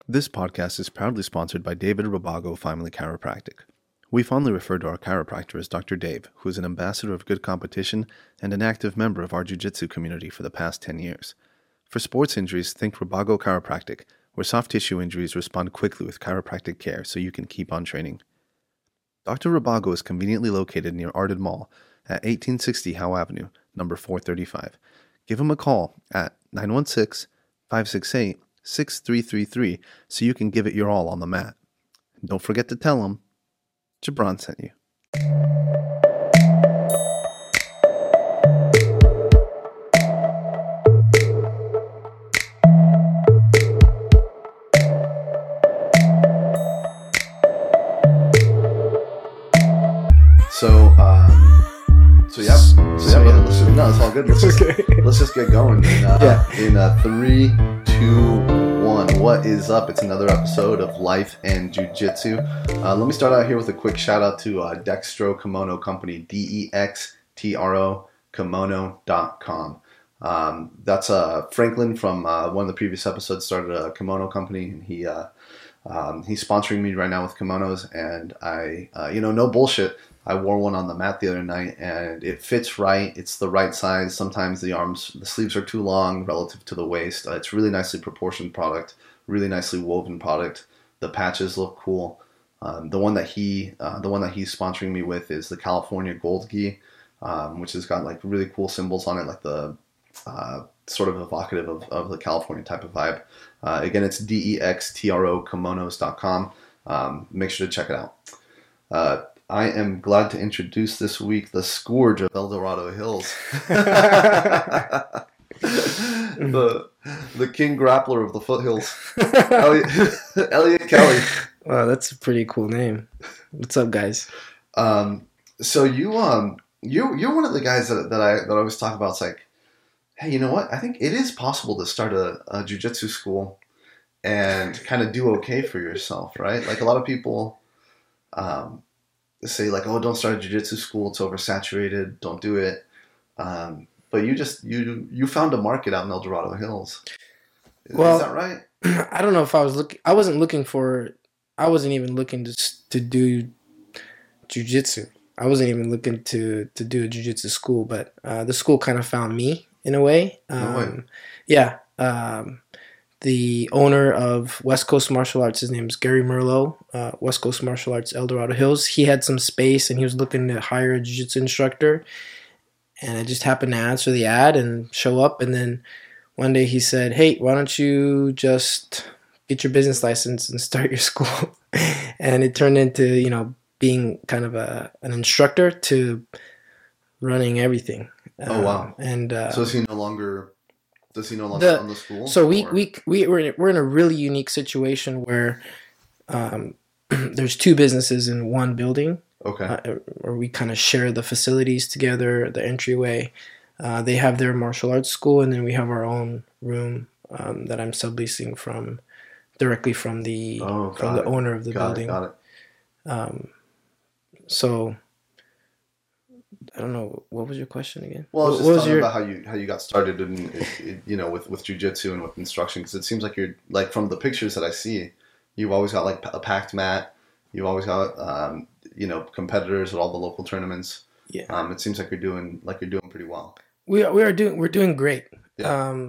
This podcast is proudly sponsored by David Robago Family Chiropractic. We fondly refer to our chiropractor as Dr. Dave, who is an ambassador of good competition and an active member of our jiu-jitsu community for the past 10 years. For sports injuries, think Robago Chiropractic, where soft tissue injuries respond quickly with chiropractic care so you can keep on training. Dr. Robago is conveniently located near Arden Mall at 1860 Howe Avenue, number 435. Give him a call at 916-568-6333 so you can give it your all on the mat. And don't forget to tell him Jabron sent you. No, it's all good. Let's just get going. In 3, 2, 1. What is up? It's another episode of Life and Jiu-Jitsu. Let me start out here with a quick shout out to Dextro Kimono Company, DEXTRO Kimono.com. That's Franklin from one of the previous episodes started a kimono company, and he's sponsoring me right now with kimonos, and I no bullshit, I wore one on the mat the other night, and it fits right. It's the right size. Sometimes the sleeves are too long relative to the waist. It's really nicely proportioned product, really nicely woven product. The patches look cool. The one that he's sponsoring me with is the California Gold Gi, which has got like really cool symbols on it, like the sort of evocative of the California type of vibe. Again, it's DEXTROKimonos.com. Make sure to check it out. I am glad to introduce this week the Scourge of El Dorado Hills. the King Grappler of the Foothills. Elliot Kelly. Wow, that's a pretty cool name. What's up, guys? So you're one of the guys that I always talk about. It's like, hey, you know what? I think it is possible to start a jiu-jitsu school and kind of do okay for yourself, right? Like a lot of people say like, oh, don't start a jiu-jitsu school, it's oversaturated, don't do it. But you found a market out in El Dorado Hills. Is that right? I don't know if I wasn't even looking to do jiu-jitsu. I wasn't even looking to do a jiu-jitsu school, but the school kind of found me in a way. Yeah. The owner of West Coast Martial Arts, his name's Gary Merlot, West Coast Martial Arts, El Dorado Hills. He had some space and he was looking to hire a jiu-jitsu instructor. And I just happened to answer the ad and show up. And then one day he said, hey, why don't you just get your business license and start your school? And it turned into, being kind of an instructor to running everything. Oh, wow. And so is he no longer... Does he no longer own the school? So we're in a really unique situation where there's two businesses in one building. Okay. Where we kind of share the facilities together, the entryway. They have their martial arts school, and then we have our own room that I'm subleasing directly from the owner of the building. Got it. So I don't know. What was your question again? Well, I was just talking about how you got started with jiu-jitsu and with instruction, because it seems like you're like, from the pictures that I see, you've always got like a packed mat. You've always got competitors at all the local tournaments. Yeah. It seems like you're doing pretty well. We're doing great. Yeah.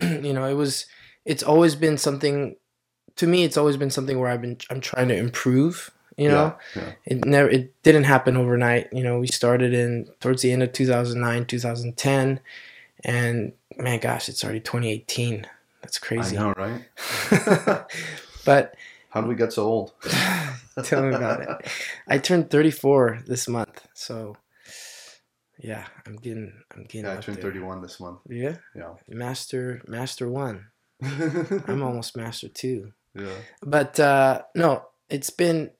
It's always been something to me. It's always been something where I'm trying to improve. Yeah. It didn't happen overnight. We started towards the end of 2009, 2010, and man, gosh, it's already 2018. That's crazy. I know, right? But how did we get so old? Tell me about it. I turned 34 this month, so yeah, I'm getting. Yeah, I turned 31 this month. Yeah. Yeah. Master 1. I'm almost Master 2. Yeah. But no, it's been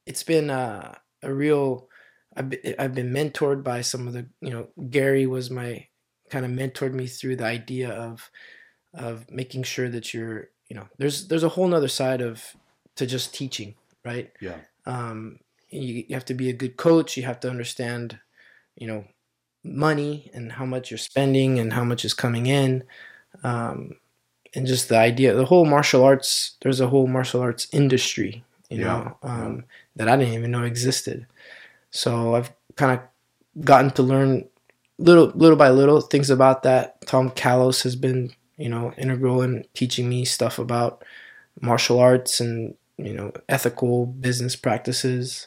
a real. I've been mentored by some of the. Gary was my kind of mentored me through the idea of making sure that you're. There's a whole nother side to just teaching, right? Yeah. You have to be a good coach. You have to understand, money and how much you're spending and how much is coming in. and just the idea, the whole martial arts. There's a whole martial arts industry, that I didn't even know existed. So I've kind of gotten to learn little by little things about that. Tom Callos has been, integral in teaching me stuff about martial arts and, ethical business practices.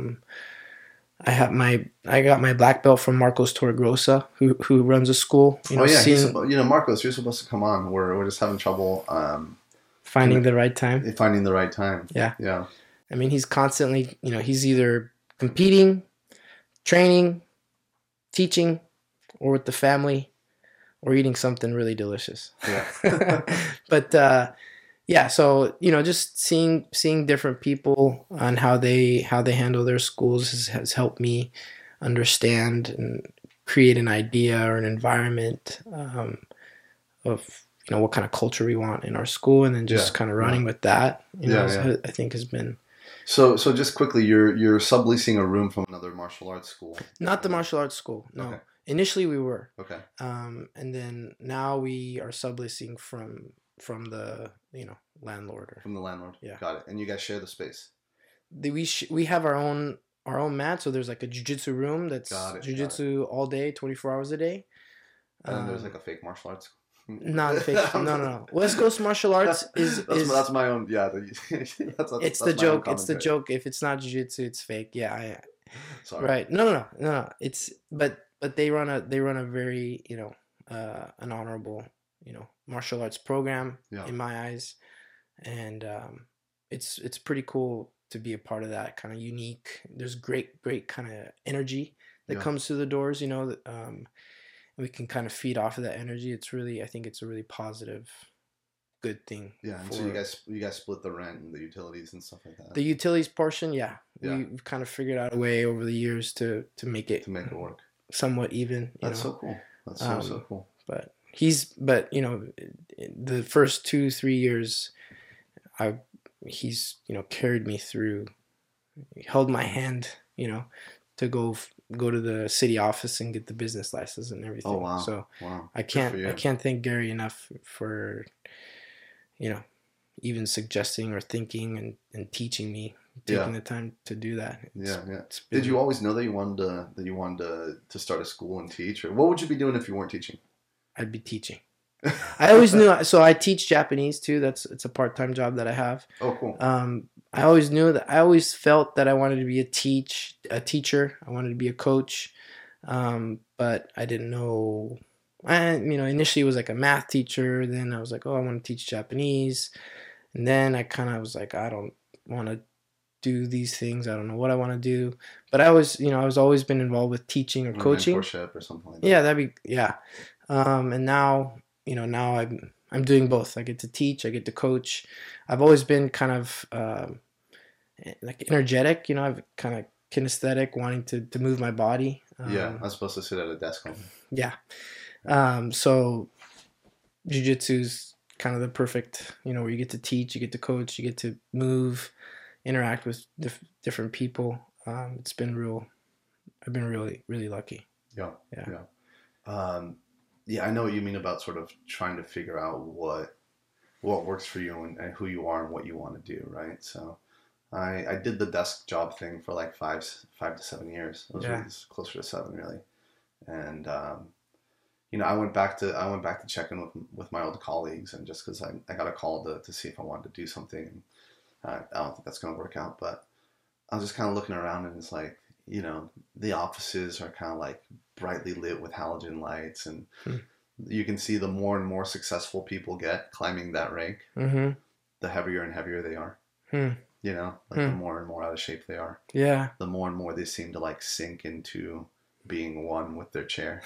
I got my black belt from Marcos Torregrosa, who runs a school. Marcos, you're supposed to come on. We're just having trouble finding the right time. Finding the right time. Yeah. I mean, he's constantly, he's either competing, training, teaching, or with the family, or eating something really delicious. Yeah. But so just seeing different people on how they handle their schools has helped me understand and create an idea or an environment of what kind of culture we want in our school, and then just kind of running with that. I think has been. So just quickly, you're subleasing a room from another martial arts school. Not the martial arts school. No. Okay. Initially we were. Okay. And then now we are subleasing from the landlord. From the landlord. Yeah. Got it. And you guys share the space. We have our own mat. So there's like a jiu-jitsu room that's jiu-jitsu all day, 24 hours a day. And then there's like a fake martial arts. Not fake. No. West Coast martial arts is that's my own. Yeah. It's the joke. It's the joke. If it's not jiu-jitsu, it's fake. Yeah. Sorry. Right. No. It's but they run a very an honorable martial arts program in my eyes, and it's pretty cool to be a part of that. Kind of unique. There's great kind of energy that comes through the doors. We can kind of feed off of that energy. I think it's a really positive, good thing. Yeah, and so you guys split the rent and the utilities and stuff like that. The utilities portion, we've kind of figured out a way over the years to make it work somewhat even. That's so cool. That's so cool. But the first 2-3 years, he's carried me through. He held my hand, to go to the city office and get the business license and everything. Oh wow! So wow. I can't thank Gary enough for, even suggesting or thinking and teaching me, taking the time to do that. Did you always know that you wanted to start a school and teach, or what would you be doing if you weren't teaching? I'd be teaching. I always knew. So I teach Japanese too. It's a part-time job that I have. Oh, cool. I always knew that. I always felt that I wanted to be a teacher. I wanted to be a coach, but I didn't know. Initially it was like a math teacher. Then I was like, oh, I want to teach Japanese, and then I kind of was like, I don't want to do these things. I don't know what I want to do, but I was always been involved with teaching or coaching, mentorship or something like that. Yeah, and now I'm doing both. I get to teach, I get to coach. I've always been kind of like energetic, I've kind of kinesthetic, wanting to move my body. I'm supposed to sit at a desk only. Yeah. So jiu-jitsu's kind of the perfect, where you get to teach, you get to coach, you get to move, interact with different people. I've been really, really lucky. Yeah. I know what you mean about sort of trying to figure out what works for you and who you are and what you want to do, right? So I did the desk job thing for like 5 to 7 years. It was closer to 7 really. And I went back to check in with my old colleagues, and just because I got a call to see if I wanted to do something. I don't think that's going to work out, but I was just kind of looking around, and it's like, the offices are kind of like brightly lit with halogen lights, and you can see the more and more successful people get climbing that rank, the heavier and heavier they are. The more and more out of shape they are. Yeah. The more and more they seem to like sink into being one with their chair.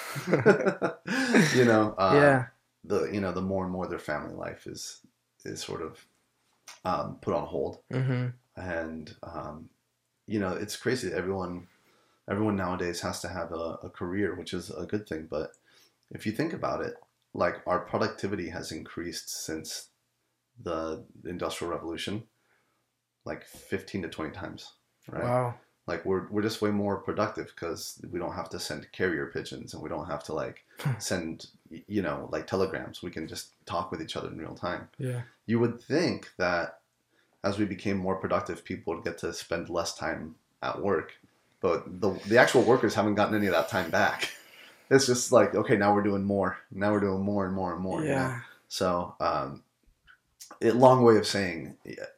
The more and more their family life is sort of put on hold. And it's crazy. Everyone nowadays has to have a career, which is a good thing. But if you think about it, like, our productivity has increased since the Industrial Revolution, like 15 to 20 times, right? Wow. Like we're just way more productive because we don't have to send carrier pigeons and we don't have to like send like telegrams. We can just talk with each other in real time. Yeah. You would think that as we became more productive, people would get to spend less time at work, but the actual workers haven't gotten any of that time back. It's just like, okay, now we're doing more. Now we're doing more and more and more. Yeah. So, long way of saying,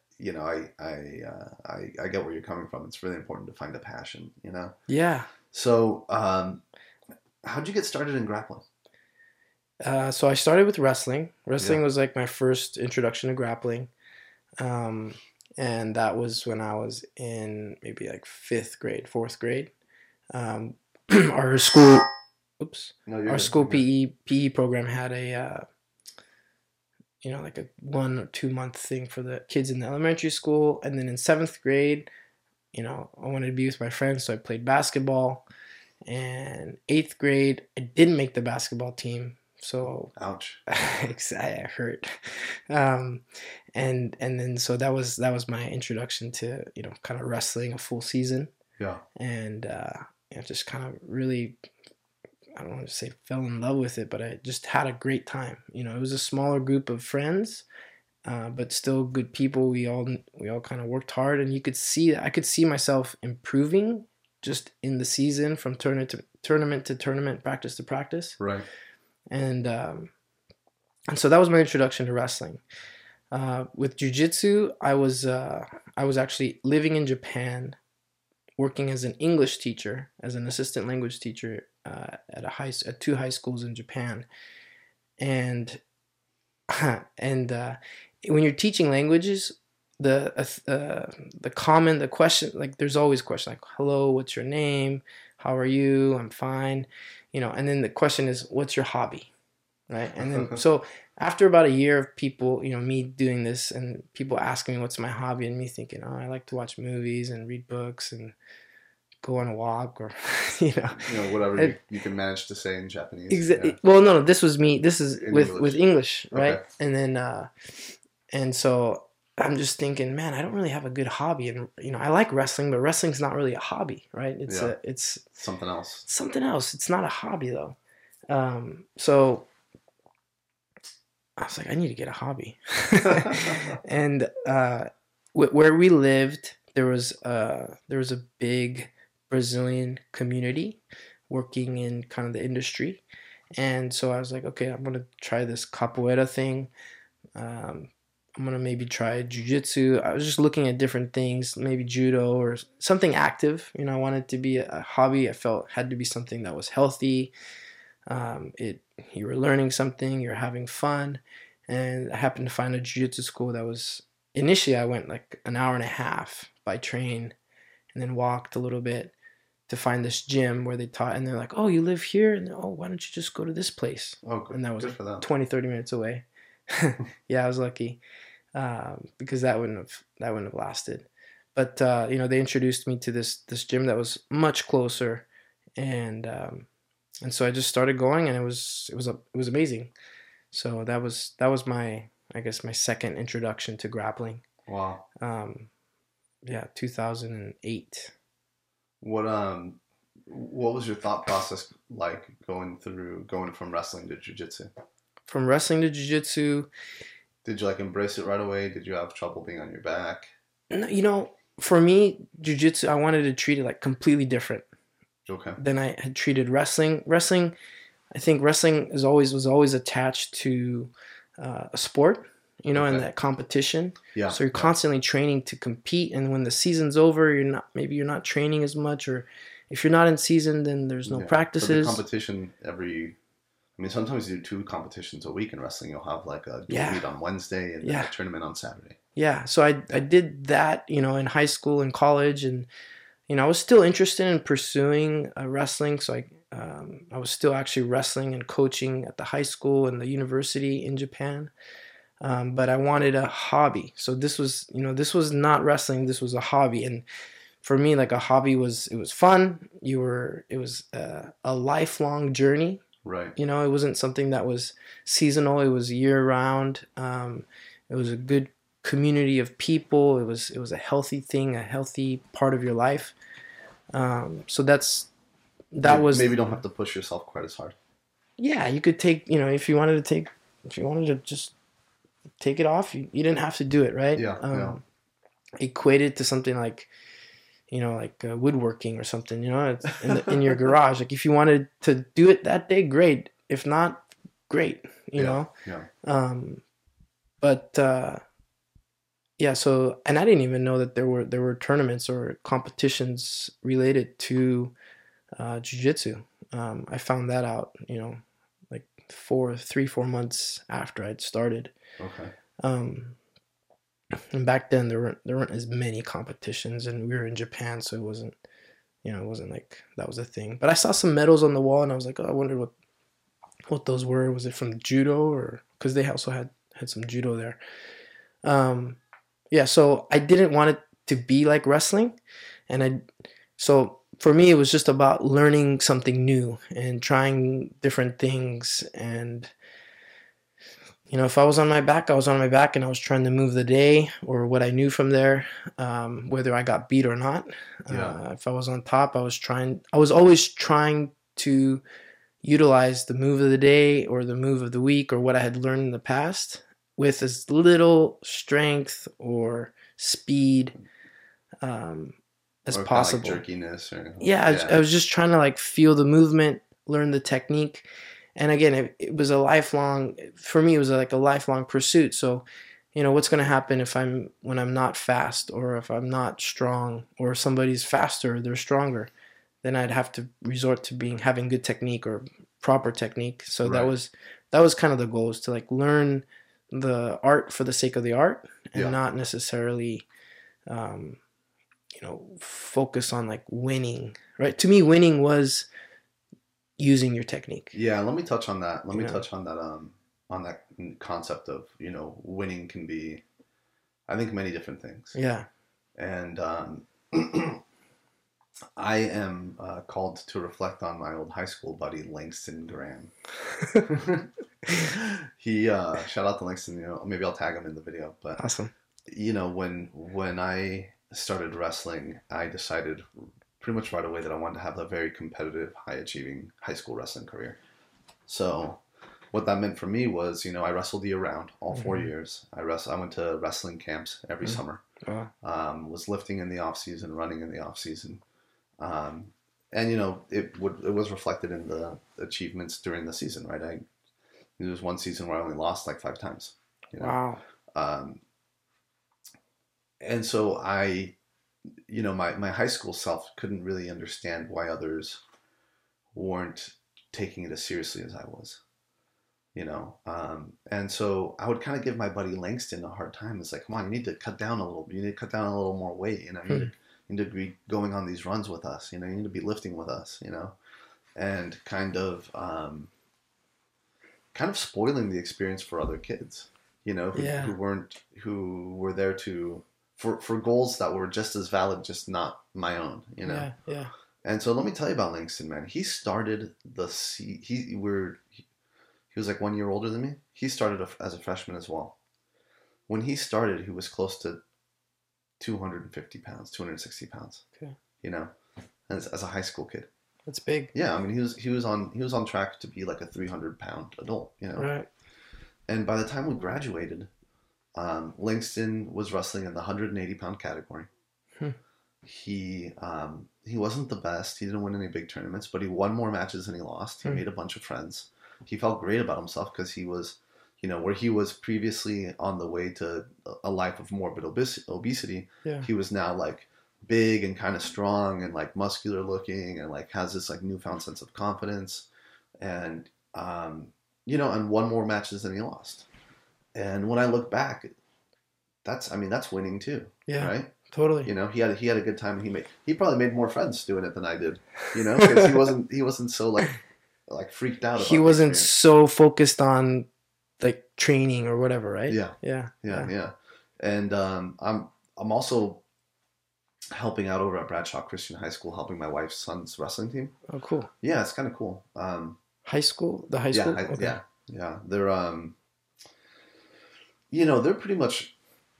I get where you're coming from. It's really important to find a passion, Yeah. So, how'd you get started in grappling? So I started with wrestling. Wrestling was like my first introduction to grappling. And that was when I was in maybe like 4th grade. Our school, our school PE program had a, like a 1 or 2 month thing for the kids in the elementary school. And then in 7th grade, I wanted to be with my friends, so I played basketball. And 8th grade, I didn't make the basketball team. So ouch. I hurt. And then so that was my introduction to, kind of wrestling a full season. Yeah. And just kind of really, I don't want to say fell in love with it, but I just had a great time. It was a smaller group of friends, but still good people. We all kind of worked hard, and I could see myself improving just in the season from tournament to tournament, practice to practice. Right. And so that was my introduction to wrestling. With jiu-jitsu, I was actually living in Japan, working as an English teacher, as an assistant language teacher at 2 high schools in Japan. And when you're teaching languages, the question, like there's always questions like, hello, what's your name? How are you? I'm fine. And then the question is, what's your hobby? Right. And then, so after about a year of people, me doing this and people asking me what's my hobby and me thinking, oh, I like to watch movies and read books and go on a walk or, whatever you can manage to say in Japanese. Exactly. Yeah. Well, no, this was me. This is with English. Right. Okay. And then, and so I'm just thinking, man, I don't really have a good hobby. And, I like wrestling, but wrestling's not really a hobby, right? It's something else. Something else. It's not a hobby though. So I was like, I need to get a hobby. And where we lived, there was a big Brazilian community working in kind of the industry. And so I was like, okay, I'm going to try this capoeira thing. I'm going to maybe try jiu-jitsu. I was just looking at different things, maybe judo or something active. I wanted to be a hobby. I felt had to be something that was healthy. You were learning something, you're having fun. And I happened to find a jiu-jitsu school that was, initially I went like an hour and a half by train and then walked a little bit to find this gym where they taught. And they're like, oh, you live here? And why don't you just go to this place? Oh, good. And that was like 20, 30 minutes away. Yeah, I was lucky. Because that wouldn't have lasted, but they introduced me to this gym that was much closer, and so I just started going, and it was amazing. So that was my, I guess, my second introduction to grappling. Wow. 2008. What was your thought process like going from wrestling to jiu-jitsu? From wrestling to jiu-jitsu. Did you embrace it right away? Did you have trouble being on your back? No, for me, jiu-jitsu, I wanted to treat it completely different. Okay. Than I had treated wrestling. Wrestling, I think wrestling was always attached to a sport, okay. And that competition. Yeah. So you're constantly training to compete, and when the season's over, you're not training as much, or if you're not in season, then there's no practices. So the competition sometimes you do 2 competitions a week in wrestling. You'll have a dual meet on Wednesday and then a tournament on Saturday. Yeah. So I did that, in high school and college, and, I was still interested in pursuing wrestling. So I was still actually wrestling and coaching at the high school and the university in Japan. But I wanted a hobby. So this was not wrestling. This was a hobby. And for me, a hobby it was fun. It was a lifelong journey. Right. It wasn't something that was seasonal. It was year round. It was a good community of people. It was a healthy thing, a healthy part of your life. So that was maybe don't have to push yourself quite as hard. Yeah, you could take, if you wanted to just take it off, you didn't have to do it, right? Yeah. Equate it to something like, woodworking or something, it's in your garage. Like if you wanted to do it that day, great. If not, great, know. Yeah. But yeah, so, and I didn't even know that there were tournaments or competitions related to jiu-jitsu. I found that out, like 4 months after I'd started. Okay. And back then there weren't as many competitions, and we were in Japan, so it wasn't like that was a thing. But I saw some medals on the wall, and I was like, oh, I wonder what those were. Was it from judo, or because they also had some judo there? Yeah, so I didn't want it to be like wrestling, so for me it was just about learning something new and trying different things. And if I was on my back, I was on my back, and I was trying to move the day or what I knew from there, whether I got beat or not. Yeah. If I was on top, I was always trying to utilize the move of the day or the move of the week or what I had learned in the past with as little strength or speed as possible. Like jerkiness or I was just trying to like feel the movement, learn the technique. And again, it was a lifelong, for me, it was like a lifelong pursuit. So, what's going to happen when I'm not fast, or if I'm not strong, or if somebody's faster, they're stronger, then I'd have to resort to having good technique or proper technique. So right. that was kind of the goal, is to like learn the art for the sake of the art, and not necessarily, focus on like winning, right? To me, winning was using your technique. Yeah, let me touch on that. Let me touch on that concept of, winning can be, I think, many different things. Yeah. And I am called to reflect on my old high school buddy, Langston Graham. He, shout out to Langston, maybe I'll tag him in the video. But, awesome. When I started wrestling, I decided pretty much right away that I wanted to have a very competitive, high-achieving high school wrestling career. So what that meant for me was, I wrestled year-round, all 4 years. I went to wrestling camps every summer. Was lifting in the off-season, running in the off-season. And, it was reflected in the achievements during the season, right? There was one season where I only lost like 5 times. Wow. And so my high school self couldn't really understand why others weren't taking it as seriously as I was, and so I would kind of give my buddy Langston a hard time. It's like, come on, you need to cut down a little. You need to cut down a little more weight. You need to be going on these runs with us. You need to be lifting with us. And kind of spoiling the experience for other kids. Who were there to. For goals that were just as valid, just not my own, Yeah. And so let me tell you about Langston, man. He started he was like 1 year older than me. He started as a freshman as well. When he started, he was close to 250 pounds, 260 pounds. Okay. As a high school kid. That's big. Yeah, I mean he was on track to be like a 300-pound adult. Right. And by the time we graduated, Langston was wrestling in the 180-pound category. He wasn't the best. He didn't win any big tournaments, but he won more matches than he lost. He made a bunch of friends. He felt great about himself because he was, where he was previously on the way to a life of morbid obesity. Yeah. He was now like big and kind of strong and like muscular looking and like has this like newfound sense of confidence and and won more matches than he lost. And when I look back, that's winning too. Yeah, right. Totally. He had a good time. He probably made more friends doing it than I did. Because he wasn't so like freaked out. About he wasn't so focused on like training or whatever, right? Yeah. And I'm also helping out over at Bradshaw Christian High School, helping my wife's son's wrestling team. Oh, cool. Yeah, it's kind of cool. High school? The high school? Yeah. They're they're pretty much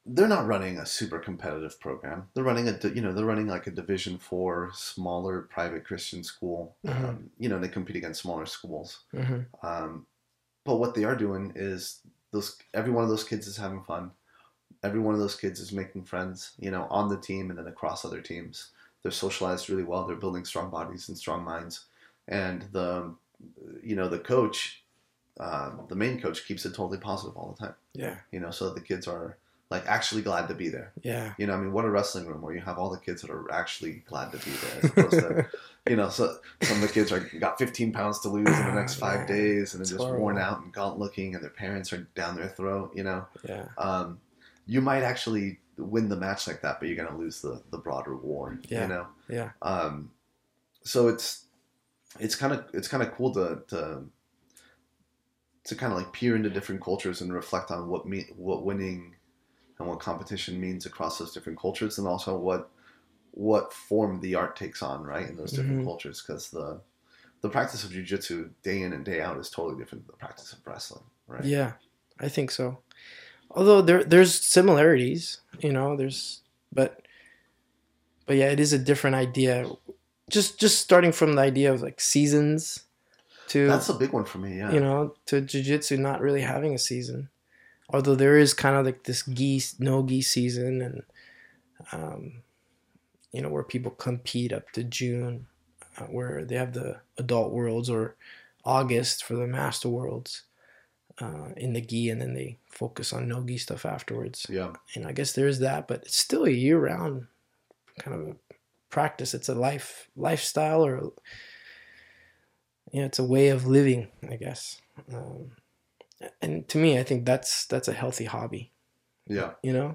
they're not running a super competitive program. They're running they're running like a Division IV smaller private Christian school. They compete against smaller schools. But what they are doing is every one of those kids is having fun. Every one of those kids is making friends, on the team and then across other teams. They're socialized really well. They're building strong bodies and strong minds. And the coach, the main coach, keeps it totally positive all the time. Yeah. So that the kids are like actually glad to be there. Yeah. What a wrestling room where you have all the kids that are actually glad to be there, as opposed to, so some of the kids got 15 pounds to lose in the next 5 days, and they're just worn out and gaunt looking, and their parents are down their throat. Yeah. You might actually win the match like that, but you're gonna lose the broad reward. Yeah. Yeah. So it's kind of cool to kind of like peer into different cultures and reflect on what winning and what competition means across those different cultures, and also what form the art takes on, right, in those different cultures. Because the practice of jiu-jitsu day in and day out is totally different than the practice of wrestling, right? Yeah, I think so. Although there's similarities, but yeah, it is a different idea. Just starting from the idea of like seasons to, that's a big one for me. Yeah, to jiu-jitsu not really having a season. Although there is kind of like this no-gi season, and where people compete up to June, where they have the adult worlds, or August for the master worlds in the gi, and then they focus on no-gi stuff afterwards. Yeah, and I guess there is that, but it's still a year-round kind of a practice. It's a lifestyle, or it's a way of living, I guess. And to me, I think that's a healthy hobby. Yeah. Yeah.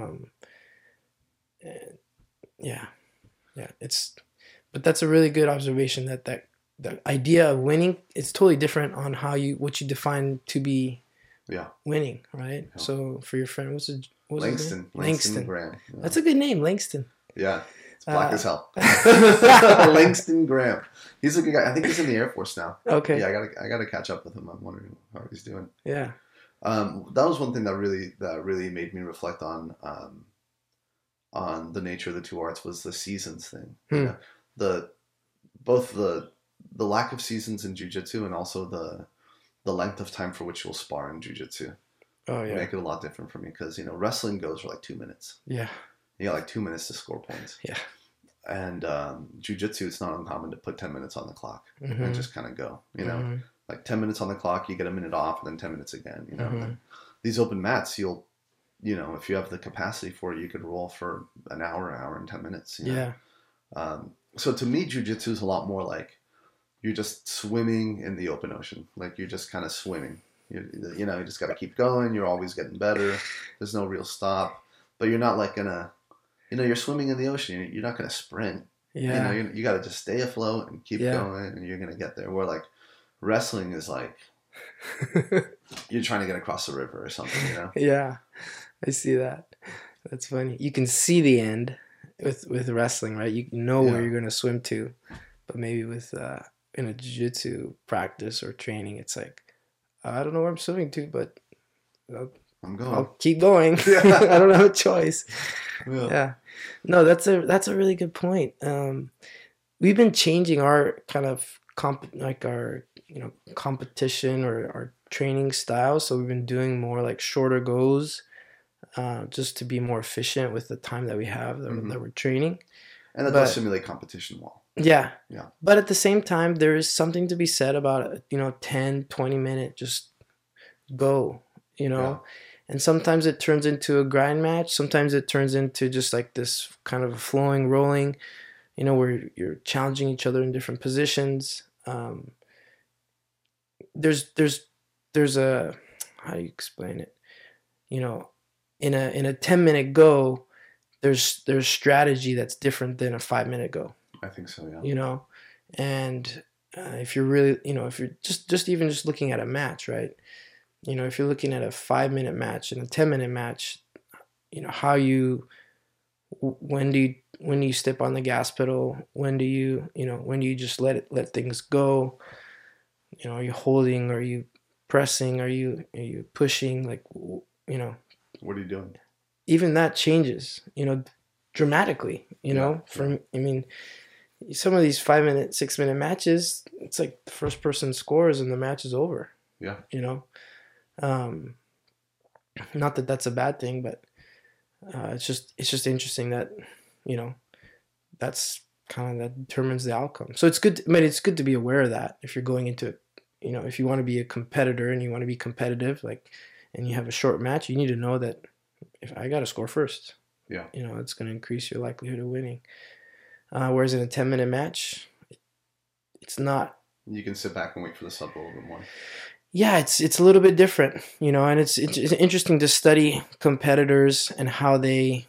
But that's a really good observation, that the idea of winning, it's totally different on what you define to be winning, right? Yeah. So for your friend, what's Langston Graham. Yeah. That's a good name, Langston. Yeah. Black as hell. Langston Graham. He's a good guy. I think he's in the Air Force now. Okay. Yeah, I gotta catch up with him. I'm wondering how he's doing. Yeah. That was one thing that really made me reflect on the nature of the two arts, was the seasons thing. Both the lack of seasons in jiu-jitsu, and also the length of time for which you'll spar in jiu-jitsu. Oh yeah. Make it a lot different for me, because wrestling goes for like 2 minutes. Yeah. You got like 2 minutes to score points. Yeah. And jiu-jitsu, it's not uncommon to put 10 minutes on the clock and just kind of go, like 10 minutes on the clock, you get a minute off, and then 10 minutes again, These open mats, you'll, if you have the capacity for it, you could roll for an hour and 10 minutes. Yeah. So to me, jiu-jitsu is a lot more like you're just swimming in the open ocean. Like you're just kind of swimming. You just got to keep going. You're always getting better. There's no real stop. But you're not like gonna, you're swimming in the ocean. You're not gonna sprint. Yeah. You got to just stay afloat and keep going, and you're gonna get there. Where like wrestling is like you're trying to get across the river or something. Yeah, I see that. That's funny. You can see the end with wrestling, right? You know where you're gonna swim to, but maybe with in a jiu-jitsu practice or training, it's like, I don't know where I'm swimming to, but I'm going. I'll keep going. I don't have a choice. Yeah. No, that's a really good point. We've been changing our kind of competition or our training style. So we've been doing more like shorter goes, just to be more efficient with the time that we have that we're training. And that does simulate competition well. Yeah. Yeah. But at the same time, there is something to be said about 10, 20 minute just go, Yeah. And sometimes it turns into a grind match. Sometimes it turns into just like this kind of flowing, rolling, where you're challenging each other in different positions. There's a, how do you explain it? In a 10-minute go, there's strategy that's different than a 5-minute go. I think so, yeah. And if you're really, if you're just even just looking at a match, right? If you're looking at a 5-minute match and a 10-minute match, when do you step on the gas pedal? When do you just let things go? Are you holding? Are you pressing? Are you pushing? Like, What are you doing? even that changes, dramatically. Yeah. Some of these 5 minute, 6 minute matches, it's like the first person scores and the match is over. Yeah. Not that that's a bad thing, but it's just interesting that that's kind of that determines the outcome. So it's good. It's good to be aware of that if you're going into it. If you want to be a competitor and you want to be competitive, and you have a short match, you need to know that if I got to score first, it's going to increase your likelihood of winning. Whereas in a 10-minute match, it's not. You can sit back and wait for the sub a little bit more. Yeah, it's a little bit different, and it's interesting to study competitors and how they,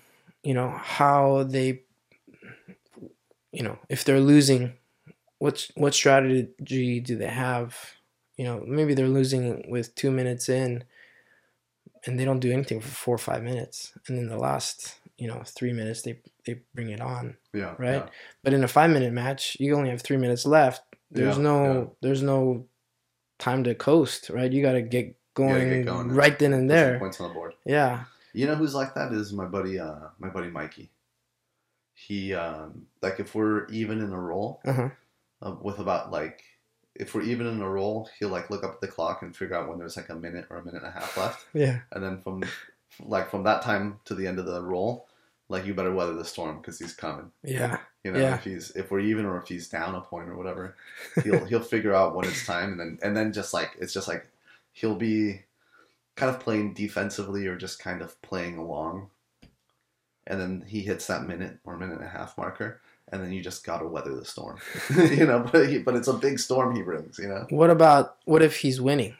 if they're losing, what strategy do they have? Maybe they're losing with 2 minutes in, and they don't do anything for 4 or 5 minutes, and then the last 3 minutes they bring it on. Yeah. Right. Yeah. But in a 5-minute match, you only have 3 minutes left. There's no time to coast. Right. You got to get going right then and there. Points on the board. Yeah. You know who's like that is my buddy Mikey. He if we're even in a roll, with about if we're even in a roll, he'll look up at the clock and figure out when there's a minute or a minute and a half left. Yeah. And then from that time to the end of the roll, you better weather the storm because he's coming. Yeah. If we're even or if he's down a point or whatever, he'll figure out when it's time and then he'll be kind of playing defensively or just kind of playing along. And then he hits that minute or minute and a half marker, and then you just gotta weather the storm, But it's a big storm he brings, What if he's winning?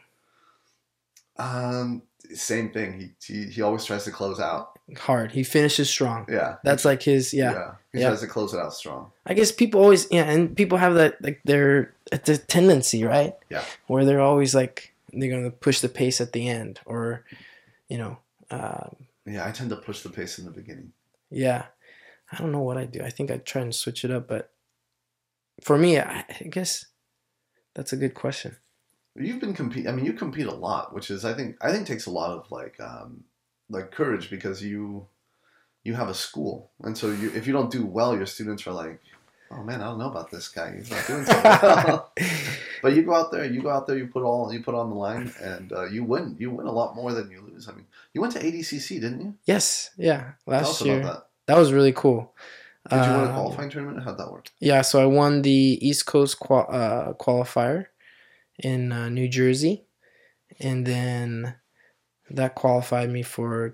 Same thing. He always tries to close out hard. He finishes strong. Yeah, that's his. He tries to close it out strong. I guess people always and people have that it's a tendency, right? Yeah, where they're always they're gonna push the pace at the end, or Yeah, I tend to push the pace in the beginning. Yeah. I don't know what I do. I think I try and switch it up, but for me, I guess that's a good question. You've been you compete a lot, which is I think takes a lot of courage because you have a school, and so if you don't do well, your students are like, oh man, I don't know about this guy. He's not doing so well. But you go out there, you put on the line, and you win. You win a lot more than you lose. You went to ADCC, didn't you? Yes, yeah, last year. About that. That was really cool. Did you win a qualifying tournament? How'd that work? Yeah, so I won the East Coast qualifier in New Jersey, and then that qualified me for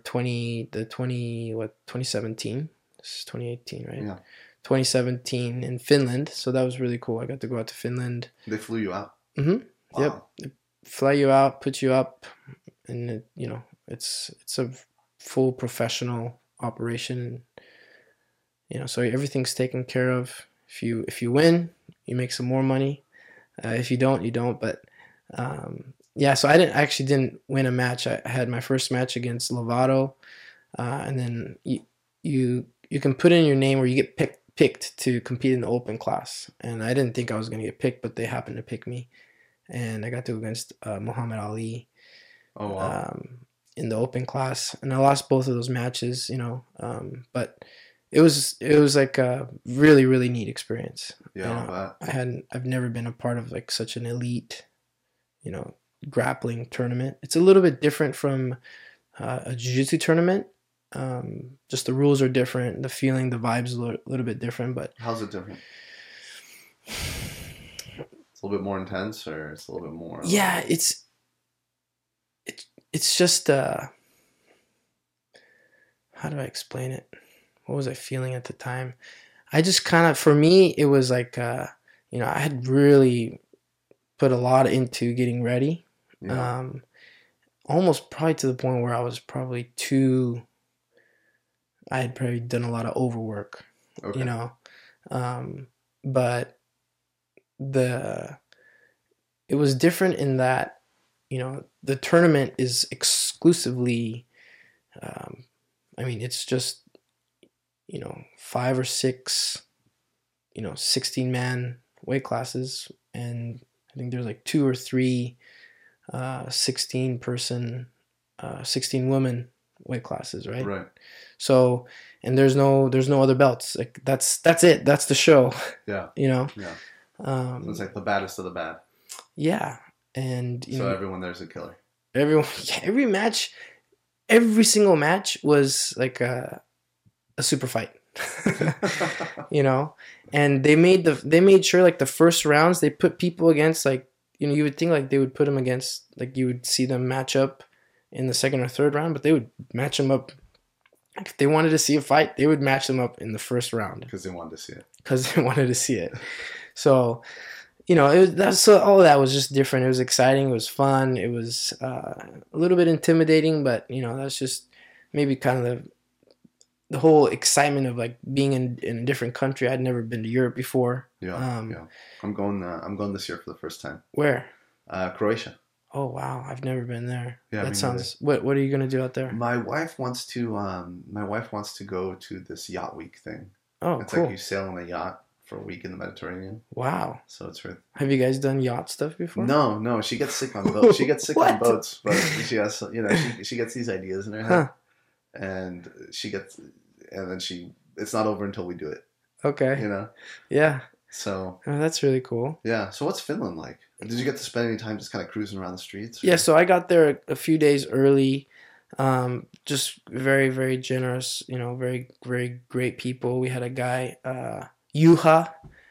2017. This is 2018, right? Yeah. 2017 in Finland, so that was really cool. I got to go out to Finland. They flew you out? Mm-hmm. Wow. Yep. They fly you out, put you up, and it's a full professional operation. So everything's taken care of. If you win, you make some more money. If you don't, you don't. But so I didn't win a match. I had my first match against Lovato, and then you can put in your name where you get picked to compete in the open class. And I didn't think I was going to get picked, but they happened to pick me. And I got to go against Muhammad Ali. Oh, wow. In the open class. And I lost both of those matches, but it was a really, really neat experience. Yeah, I've never been a part of such an elite, grappling tournament. It's a little bit different from a jiu-jitsu tournament. Just the rules are different. The feeling, the vibe's a little bit different. But how's it different? It's a little bit more intense, or it's a little bit more. Yeah, it's just how do I explain it? What was I feeling at the time? I just kind of, for me, it was I had really put a lot into getting ready. Yeah. Almost probably to the point where I was probably I had probably done a lot of overwork, okay. But it was different in that, the tournament is exclusively, it's just, 5 or 6, 16-man weight classes. And I think there's 2 or 3 16 women weight classes, right? Right. So, and there's no other belts. Like that's it. That's the show. Yeah. You know. Yeah. So it's like the baddest of the bad. Yeah, and so everyone there's a killer. Every match, every single match was like a super fight. You know, and they made sure like the first rounds they put people against, like, you know, you would think like they would put them against, like you would see them match up in the second or third round, but they would match them up. If they wanted to see a fight, they would match them up in the first round because they wanted to see it. So, you know, all of that was just different. It was exciting. It was fun. It was a little bit intimidating, but you know, that's just maybe kind of the whole excitement of like being in a different country. I'd never been to Europe before. Yeah. I'm going this year for the first time. Where? Croatia. Oh wow, I've never been there. Yeah, that sounds. What are you gonna do out there? My wife wants to go to this yacht week thing. Oh, it's cool. like you sail on a yacht for a week in the Mediterranean. Wow. So it's worth. Have you guys done yacht stuff before? No. She gets sick on boats. She gets sick on boats, but she has, you know, she gets these ideas in her head, and then it's not over until we do it. Okay. You know. Yeah. So. Oh, that's really cool. Yeah. So what's Finland like? Did you get to spend any time just kind of cruising around the streets? Or? Yeah. So I got there a few days early. Just very, very generous. You know, very, very great people. We had a guy, Juha.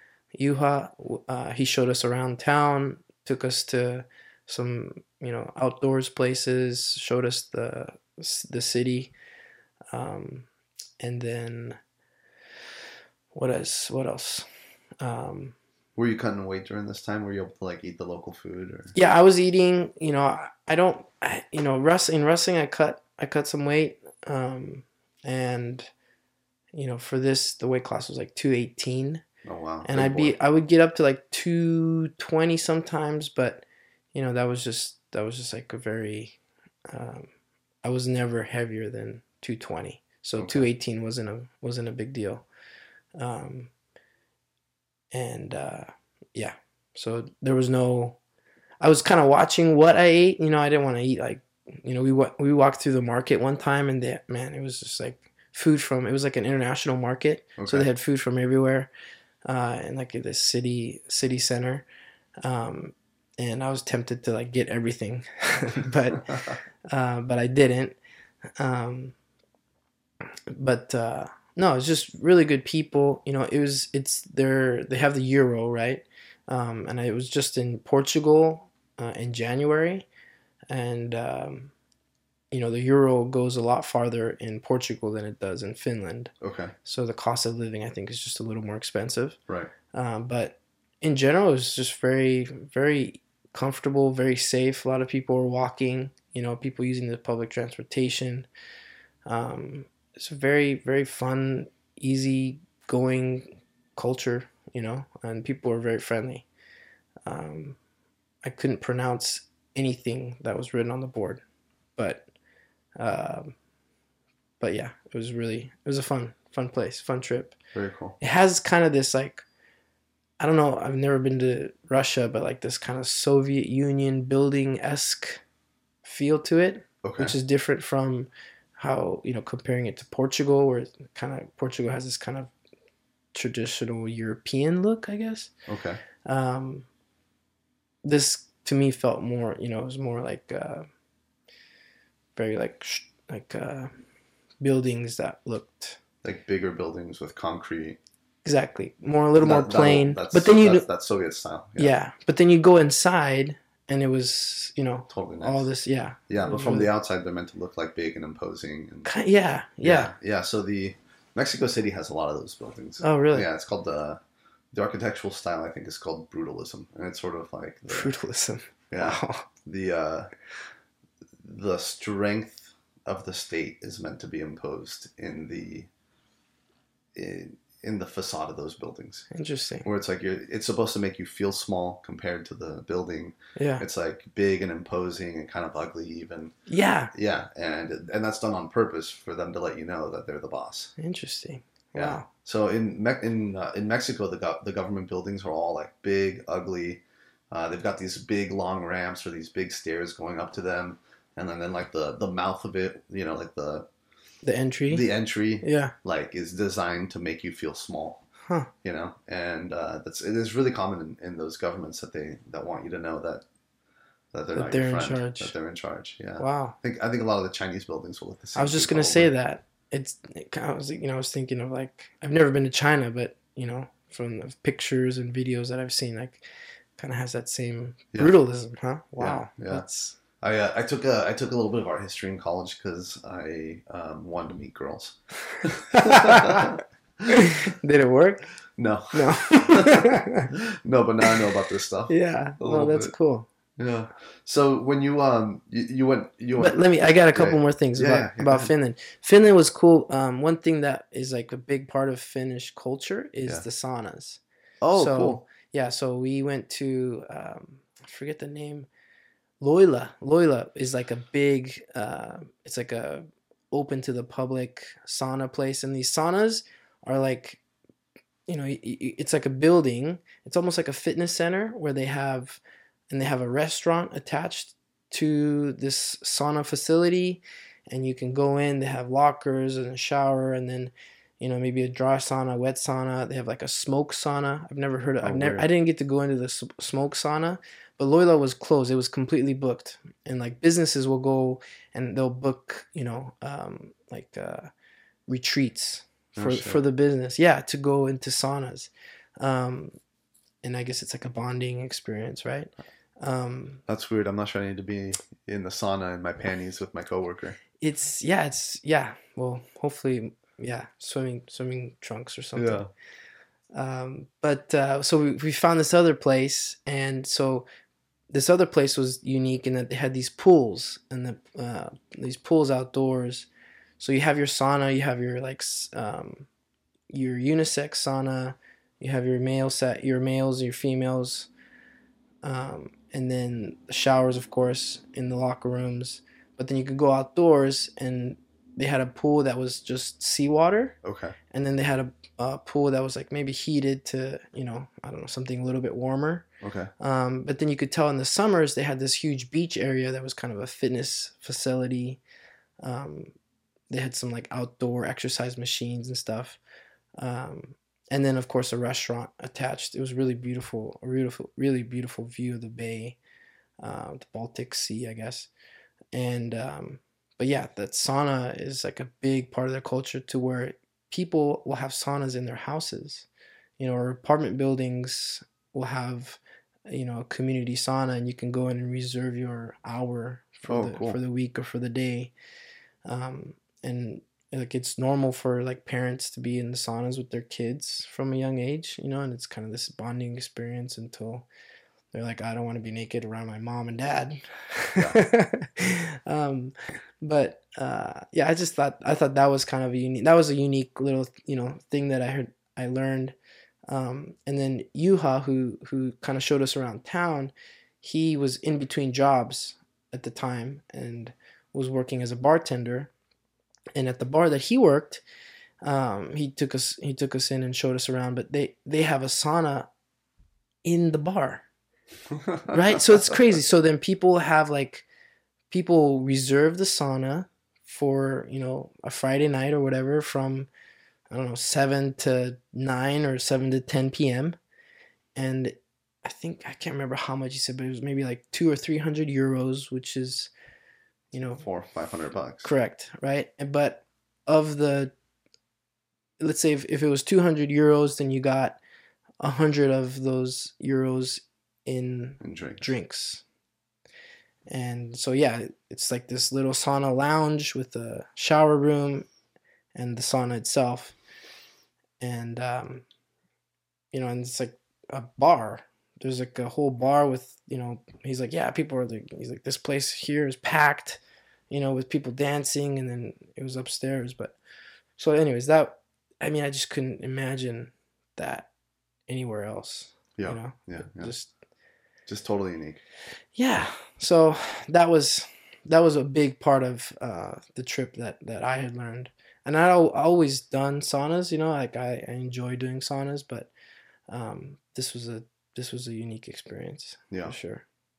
He showed us around town, took us to some, you know, outdoors places, showed us the city, and then what else? Were you cutting weight during this time? Were you able to like eat the local food? Or? Yeah, I was eating. You know, in wrestling, I cut some weight, and you know, for this, the weight class was like 218. Oh wow! And I would get up to like 220 sometimes, but you know, that was just like a very. I was never heavier than 220, so okay. 218 wasn't a big deal. Yeah, so there was no. I was kind of watching what I ate. You know, I didn't want to eat like. You know, we walked through the market one time, and it was just like food from. It was like an international market, okay. So they had food from everywhere. In like this city center, and I was tempted to like get everything, but I didn't. No, it's just really good people. You know, they have the Euro, right? And it was just in Portugal in January, and you know, the Euro goes a lot farther in Portugal than it does in Finland. Okay. So the cost of living, I think, is just a little more expensive. Right. But in general, it was just very, very comfortable, very safe. A lot of people were walking, you know, people using the public transportation. It's a very, very fun, easy going culture, you know, and people were very friendly. I couldn't pronounce anything that was written on the board, but yeah, it was a fun place, fun trip. Very cool. It has kind of this like, I don't know, I've never been to Russia, but like this kind of Soviet Union building-esque feel to it, okay. Which is different from how, you know, comparing it to Portugal, where Portugal has this kind of traditional European look, I guess. Okay. This to me felt more, you know, it was more like very like buildings that looked like bigger buildings with concrete. Exactly, a little more plain. But then that's Soviet style. Yeah, but then you go inside, and it was, you know, totally nice. All this, yeah. Yeah, but from the outside, they're meant to look like big and imposing. And, yeah. So the Mexico City has a lot of those buildings. Oh, really? Yeah, it's called the architectural style, I think, is called brutalism, and it's sort of like brutalism. Yeah. Wow. The strength of the state is meant to be imposed in the facade of those buildings. Interesting. Where it's like it's supposed to make you feel small compared to the building. Yeah. It's like big and imposing and kind of ugly even. Yeah. Yeah, and that's done on purpose for them to let you know that they're the boss. Interesting. Yeah. Wow. So in Mexico, the government buildings are all like big, ugly. They've got these big long ramps or these big stairs going up to them. and then like the mouth of it, you know, like the entry. The entry, Yeah. like is designed to make you feel small. Huh. You know, and it is really common in those governments that want you to know that they're not your friend, in charge. that they're in charge. Yeah. Wow. I think a lot of the Chinese buildings will look the same. I was just gonna say that I was thinking of like I've never been to China, but you know from the pictures and videos that I've seen, like kind of has that same brutalism, huh? Wow. Yeah. I took a little bit of art history in college because I wanted to meet girls. Did it work? No. No, but now I know about this stuff. Yeah. Well, that's cool. Yeah. So when you went. But I got a couple more things about Finland. Finland was cool. One thing that is like a big part of Finnish culture is the saunas. Oh, cool. Yeah. So we went to I forget the name. Loila. Loila is like a big. It's like a open to the public sauna place, and these saunas are like, you know, it's like a building. It's almost like a fitness center where they have a restaurant attached to this sauna facility, and you can go in. They have lockers and a shower, and then, you know, maybe a dry sauna, wet sauna. They have like a smoke sauna. I've never heard of. I didn't get to go into the smoke sauna, but Loila was closed. It was completely booked, and like businesses will go and they'll book, you know, retreats for the business. Yeah, to go into saunas, and I guess it's like a bonding experience, right? That's weird. I'm not sure I need to be in the sauna in my panties with my coworker. It's well, hopefully, swimming trunks or something. Yeah. So we found this other place, and so this other place was unique in that they had these pools, and these pools outdoors. So you have your sauna, you have your your unisex sauna, you have your your males, your females. And then the showers, of course, in the locker rooms. But then you could go outdoors, and they had a pool that was just seawater. Okay. And then they had a pool that was like maybe heated to, you know, I don't know, something a little bit warmer. Okay. But then you could tell in the summers they had this huge beach area that was kind of a fitness facility. They had some like outdoor exercise machines and stuff. And then, of course, a restaurant attached. It was really beautiful, really beautiful view of the bay, the Baltic Sea, I guess. And but yeah, that sauna is like a big part of their culture, to where people will have saunas in their houses, you know, or apartment buildings will have, you know, a community sauna, and you can go in and reserve your hour for the week or for the day, and like it's normal for like parents to be in the saunas with their kids from a young age, you know, and it's kind of this bonding experience until they're like, I don't want to be naked around my mom and dad. Yeah. But yeah, I thought that was kind of a unique little, you know, thing that I learned. And then Yuha, who kind of showed us around town, he was in between jobs at the time and was working as a bartender. And at the bar that he worked, he took us in and showed us around. But they have a sauna in the bar, right? So it's crazy. So then people reserve the sauna for, you know, a Friday night or whatever from, I don't know, 7 to 9 or 7 to 10 p.m. And I can't remember how much he said, but it was maybe like 200 or 300 euros, which is, you know, $400-500. Correct, right? But let's say if it was 200 euros, then you got 100 of those euros in drinks. And so yeah, it's like this little sauna lounge with a shower room and the sauna itself, and you know, and it's like a bar. There's like a whole bar with, you know, he's like, yeah, he's like, this place here is packed, you know, with people dancing, and then it was upstairs. But so anyways, I just couldn't imagine that anywhere else. Yeah. You know? Yeah. Just totally unique. Yeah. So that was a big part of the trip that I had learned. And I'd always done saunas, you know, like I enjoy doing saunas, but this was a unique experience. Yeah. For sure.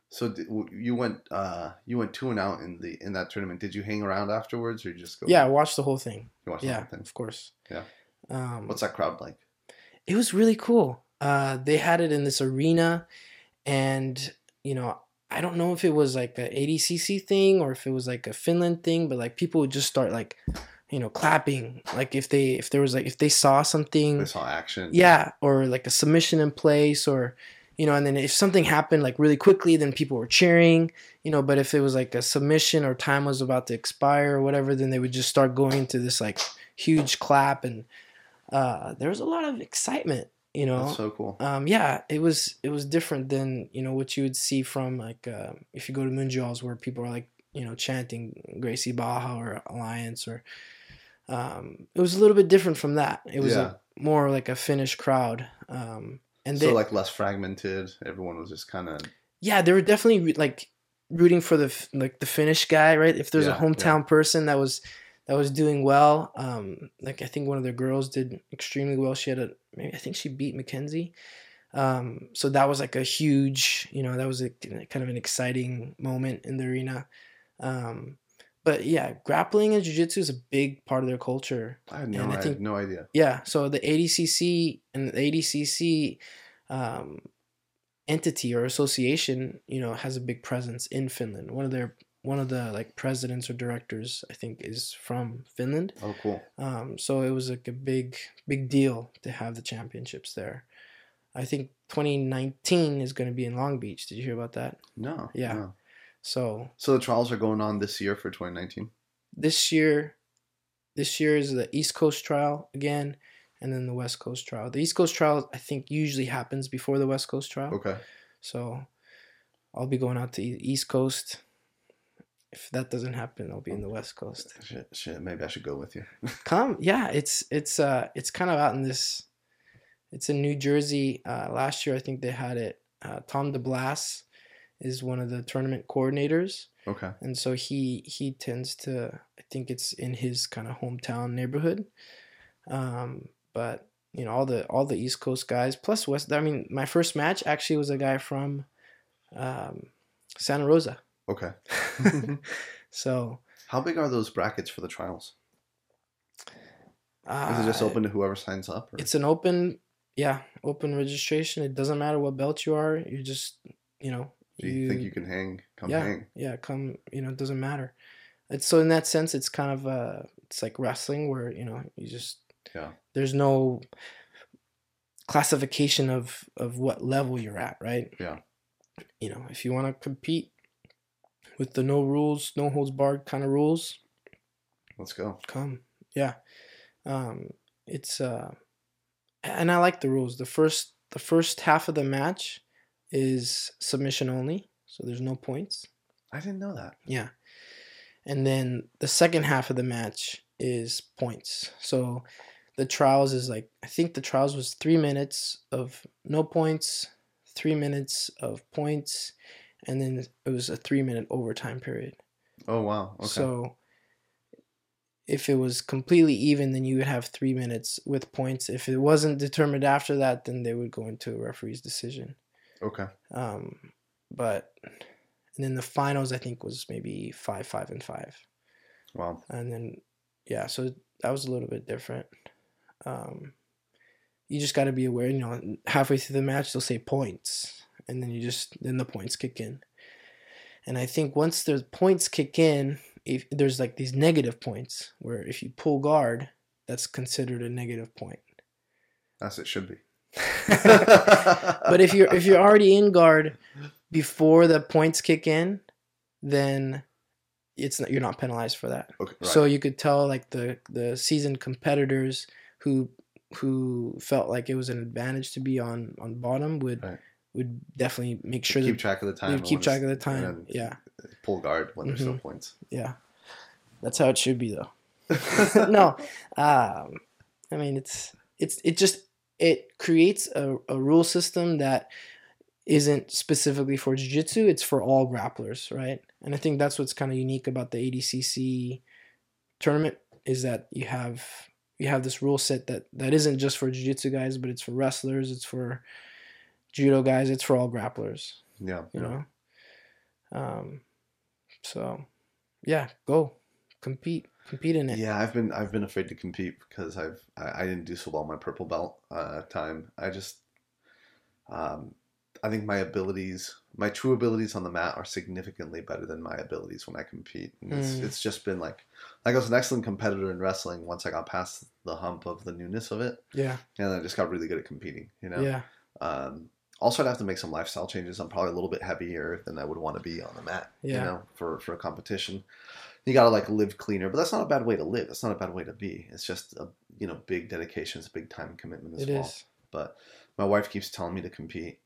So you went 2-0 in that tournament. Did you hang around afterwards, or you just go? Yeah, I watched the whole thing. You watched the whole thing, of course. Yeah. What's that crowd like? It was really cool. They had it in this arena, and I don't know if it was like a ADCC thing or if it was like a Finland thing, but like people would just start like, clapping. Like if they saw something, they saw action. Yeah, or like a submission in place, or and then if something happened like really quickly, then people were cheering. But if it was like a submission or time was about to expire or whatever, then they would just start going to this like huge clap, and there was a lot of excitement. That's so cool. Yeah, it was different than what you would see from like if you go to Mundials where people are like chanting Gracie Baja or Alliance, or it was a little bit different from that. It was more like a Finnish crowd, and so like less fragmented. Everyone was just kind of they were definitely like rooting for the Finnish guy, right? If there's a hometown person that was doing well, like I think one of the girls did extremely well. She had I think she beat Mackenzie. So that was like a huge, that was a kind of an exciting moment in the arena. But yeah, grappling and jiu-jitsu is a big part of their culture. I had no idea. Yeah, so the ADCC and the ADCC entity or association, has a big presence in Finland. One of the like presidents or directors, I think, is from Finland. Oh, cool. So it was like a big deal to have the championships there. I think 2019 is going to be in Long Beach. Did you hear about that? No. Yeah. No. So the trials are going on this year for 2019? This year is the East Coast trial again, and then the West Coast trial. The East Coast trial, I think, usually happens before the West Coast trial. Okay. So I'll be going out to East Coast. If that doesn't happen, I'll be in the West Coast. Shit, maybe I should go with you. Come, yeah. It's kind of out in this. It's in New Jersey. Last year, I think they had it. Tom DeBlas is one of the tournament coordinators. Okay. And so he tends to, I think it's in his kind of hometown neighborhood. But all the East Coast guys plus West. I mean, my first match actually was a guy from Santa Rosa. Okay. So how big are those brackets for the trials? Is it just open to whoever signs up? Or? It's an open registration. It doesn't matter what belt you are. You just, you think you can hang? Hang. Yeah, come. It doesn't matter. So in that sense, it's kind of it's like wrestling where you just there's no classification of what level you're at, right? Yeah. If you want to compete with the no rules, no holds barred kind of rules, let's go. Come, yeah. It's and I like the rules. The first half of the match is submission only, so there's no points. I didn't know that. Yeah. And then the second half of the match is points. So the trials is like, I think the trials was 3 minutes of no points, 3 minutes of points, and then it was a 3-minute overtime period. Oh, wow. Okay. So if it was completely even, then you would have 3 minutes with points. If it wasn't determined after that, then they would go into a referee's decision. Okay. And then the finals, I think, was maybe 5-5-5. Wow. And then, so that was a little bit different. You just got to be aware, halfway through the match, they'll say points. And then then the points kick in. And I think once the points kick in, if there's like these negative points where if you pull guard, that's considered a negative point. As it should be. But if you're already in guard before the points kick in, then you're not penalized for that. Okay, right. So you could tell like the seasoned competitors who felt like it was an advantage to be on bottom would definitely make sure keep track of the time. Keep track of the time. Yeah. Pull guard when there's no points. Yeah. That's how it should be though. No. I mean it creates a rule system that isn't specifically for jiu-jitsu, it's for all grapplers, right? And I think that's what's kind of unique about the ADCC tournament is that you have this rule set that isn't just for jiu-jitsu guys, but it's for wrestlers, it's for judo guys, it's for all grapplers. Yeah. You know? So yeah, go compete in it. Yeah, I've been afraid to compete because I didn't do so well my purple belt time. Um, I think my true abilities on the mat are significantly better than my abilities when I compete. And it's just been like I was an excellent competitor in wrestling once I got past the hump of the newness of it. Yeah. And I just got really good at competing, you know? Yeah. Also, I'd have to make some lifestyle changes. I'm probably a little bit heavier than I would want to be on the mat, Yeah. you know, for a competition. You gotta like live cleaner, but that's not a bad way to live. That's not a bad way to be. It's just a big dedication. It's a big time commitment as well. It is. But my wife keeps telling me to compete,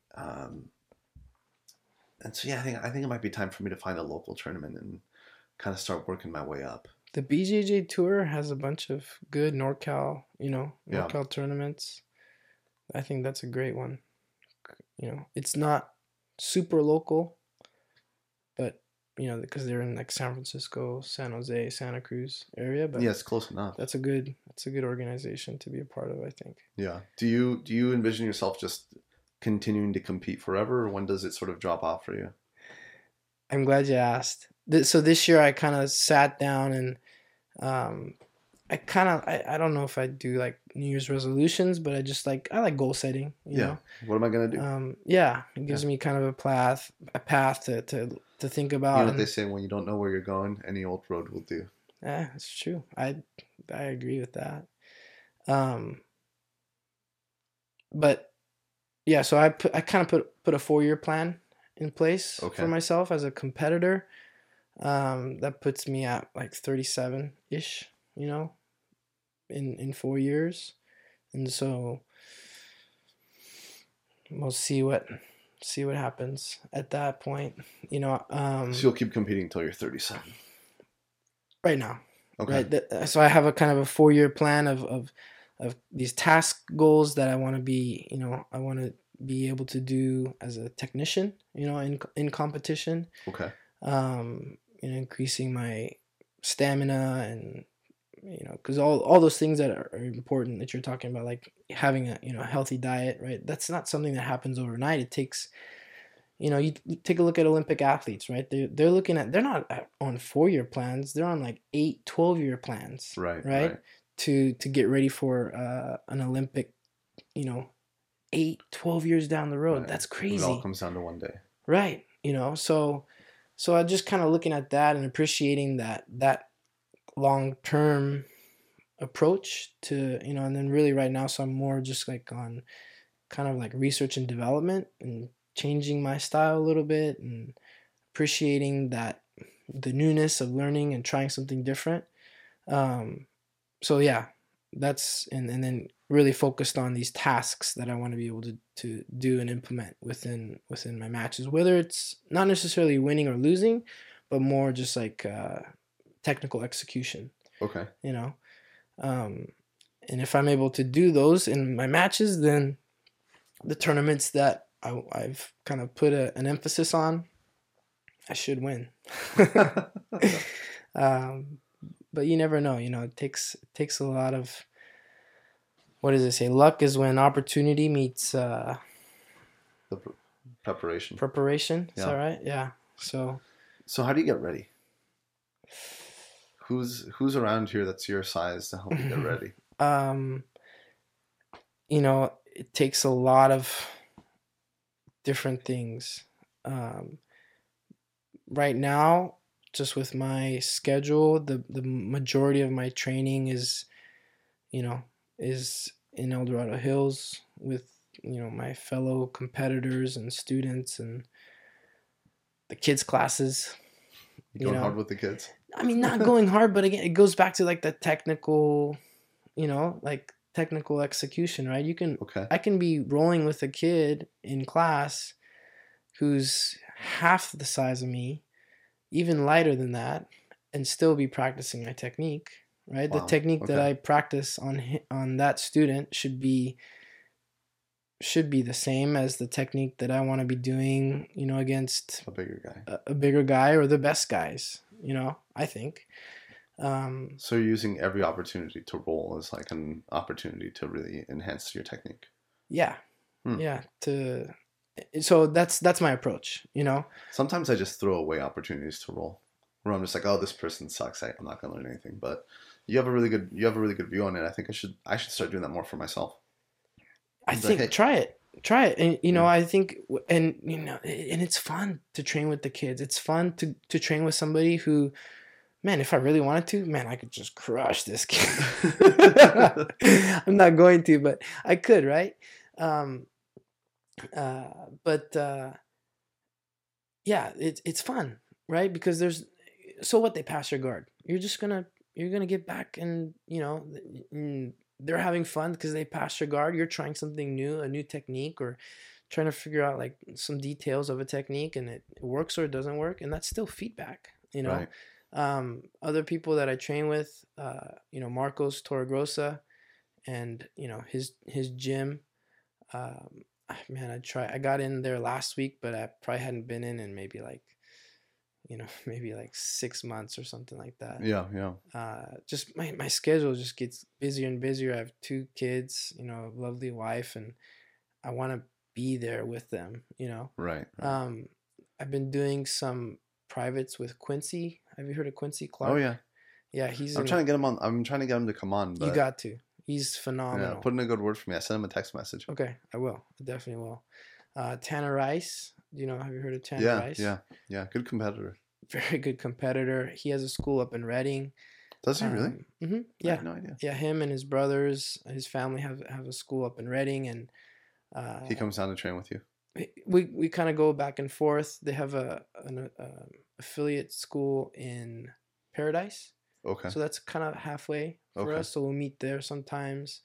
and so yeah, I think it might be time for me to find a local tournament and kind of start working my way up. The BJJ Tour has a bunch of good NorCal tournaments. I think that's a great one. You know, it's not super local, but you know, because they're in like San Francisco, San Jose, Santa Cruz area. But yeah, it's close enough. That's a good organization to be a part of, I think. Yeah. Do you envision yourself just continuing to compete forever, or when does it sort of drop off for you? I'm glad you asked. So this year I kind of sat down and I don't know if I do like New Year's resolutions, but I like goal setting. You know? What am I gonna do? It gives me kind of a path to think about. You know what they say, when you don't know where you're going, any old road will do. Yeah, it's true. I agree with that. But yeah, so I kind of put a 4-year plan in place for myself as a competitor. That puts me at like 37-ish, you know, in 4 years. And so we'll see what happens at that point, you know. So you'll keep competing until you're 37. Right now. Okay. Right? So I have a kind of a 4-year plan of these task goals that I want to be, you know, I want to be able to do as a technician, you know, in competition. Okay. Increasing my stamina and, you know, because all those things that are important that you're talking about, like having a, you know, healthy diet, right? That's not something that happens overnight. It takes, you know, you take a look at Olympic athletes, right? They're not on 4-year plans. They're on like 8, 12-year plans, right? To get ready for an Olympic, you know, 8, 12 years down the road. Right. That's crazy. It all comes down to one day. Right. You know, so I just kind of looking at that and appreciating that long-term approach to, you know, and then really right now, so I'm more just like on kind of like research and development and changing my style a little bit and appreciating that the newness of learning and trying something different. So yeah, that's, and then really focused on these tasks that I want to be able to do and implement within my matches, whether it's not necessarily winning or losing, but more just like technical execution. Okay. You know, and if I'm able to do those in my matches, then the tournaments that I've kind of put an emphasis on, I should win. But you never know. You know, it takes a lot of, what does it say? Luck is when opportunity meets the preparation. Preparation. Is that right? Yeah. So how do you get ready? Who's around here that's your size to help you get ready? You know, it takes a lot of different things. Right now, just with my schedule, the majority of my training is in El Dorado Hills with, you know, my fellow competitors and students and the kids' classes. You going hard with the kids? I mean, not going hard, but again, it goes back to like the technical, you know, like technical execution, right? I can be rolling with a kid in class who's half the size of me, even lighter than that, and still be practicing my technique, right? Wow. The technique that I practice on that student should be the same as the technique that I want to be doing, you know, against a bigger guy or the best guys, you know, I think. So you're using every opportunity to roll as like an opportunity to really enhance your technique. Yeah. Yeah. So that's my approach, you know. Sometimes I just throw away opportunities to roll, where I'm just like, oh, this person sucks. I'm not gonna learn anything. But you have a really good view on it. I think I should start doing that more for myself. I think like, hey, try it, and you know, I think, and you know, and it's fun to train with the kids. It's fun to train with somebody who, man, if I really wanted to, man, I could just crush this kid. I'm not going to, but I could, right? Yeah, it's fun, right? Because so what, they pass your guard. You're gonna get back, and you know, they're having fun because they passed your guard. You're trying something new, a new technique, or trying to figure out like some details of a technique, and it works or it doesn't work, and that's still feedback, you know. Right. Other people that I train with, you know, Marcos Torregrosa, and you know, his gym. Man, I got in there last week, but I probably hadn't been in maybe like, you know, maybe like 6 months or something like that. Yeah. Just my schedule just gets busier and busier. I have 2 kids, you know, a lovely wife, and I want to be there with them, you know. Right. I've been doing some privates with Quincy. Have you heard of Quincy Clark? Oh yeah. Yeah, I'm trying to get him on. I'm trying to get him to come on. But... You got to. He's phenomenal. Yeah, put in a good word for me. I sent him a text message. Okay, I will. I definitely will. Tanner Rice. Have you heard of Tanner Rice? Yeah. Good competitor. Very good competitor. He has a school up in Reading. Does he really? Mm-hmm. Yeah. I had no idea. Yeah, him and his brothers, his family have a school up in Reading, and he comes down to train with you. We kind of go back and forth. They have an affiliate school in Paradise. Okay. So that's kind of halfway for us. So we'll meet there sometimes.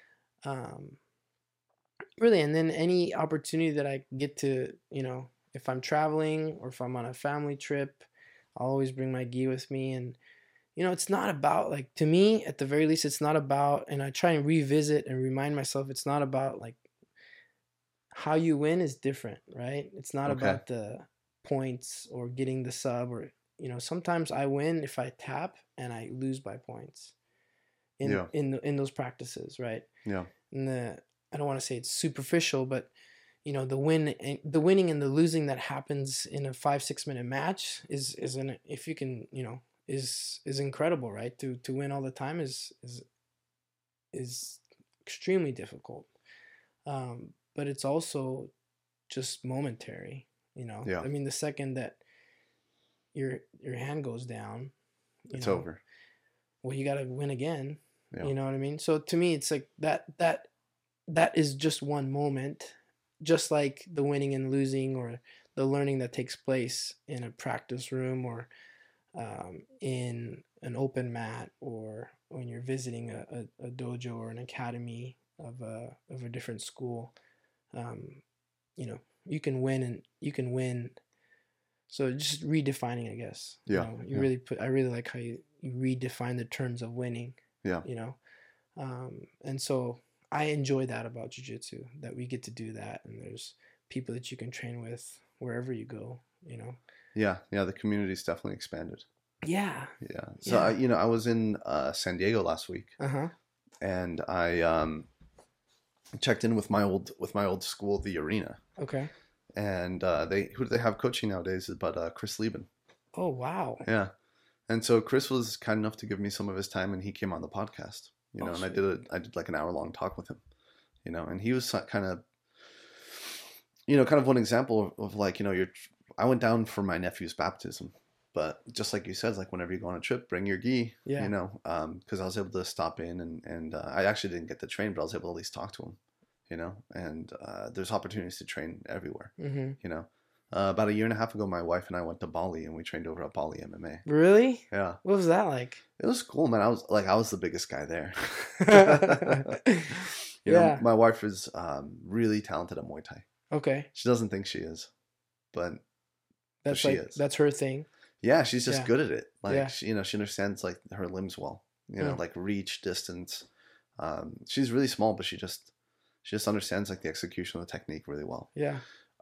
Really, and then any opportunity that I get to, you know, if I'm traveling or if I'm on a family trip, I'll always bring my gi with me. And, you know, it's not about, like, to me, at the very least, it's not about, and I try and revisit and remind myself, it's not about, like, how you win is different, right? It's not about the points or getting the sub, or, you know, sometimes I win if I tap and I lose by points in those practices, right? Yeah. And I don't want to say it's superficial, but you know, the winning and the losing that happens in a 5-6 minute match is if you can, you know, is incredible, right? To win all the time is extremely difficult. But it's also just momentary, you know. Yeah. I mean, the second that your hand goes down, it's over. Well, you got to win again. Yeah. You know what I mean? So to me, it's like that is just one moment, just like the winning and losing or the learning that takes place in a practice room or in an open mat, or when you're visiting a dojo or an academy of a different school. You know, you can win. So just redefining, I guess. Yeah. You know, I really like how you redefine the terms of winning. Yeah. You know, and so I enjoy that about jiu-jitsu, that we get to do that, and there's people that you can train with wherever you go, you know. Yeah, the community's definitely expanded. Yeah. So I was in San Diego last week. And I checked in with my old school, the Arena. Okay. And who do they have coaching nowadays but Chris Lieben. Oh, wow. Yeah. And so Chris was kind enough to give me some of his time, and he came on the podcast. You know, and I did like an hour-long talk with him, you know, and he was kind of one example of like, you know, I went down for my nephew's baptism, but just like you said, like whenever you go on a trip, bring your gi, you know, because I was able to stop in and I actually didn't get to train, but I was able to at least talk to him, you know, and there's opportunities to train everywhere, you know. About a year and a half ago, my wife and I went to Bali, and we trained over at Bali MMA. Really? Yeah. What was that like? It was cool, man. I was the biggest guy there. You know, my wife is really talented at Muay Thai. Okay. She doesn't think she is, but she is. That's her thing. Yeah, she's just good at it. Like, she understands like her limbs well. You know, like reach, distance. She's really small, but she just understands like the execution of the technique really well. Yeah.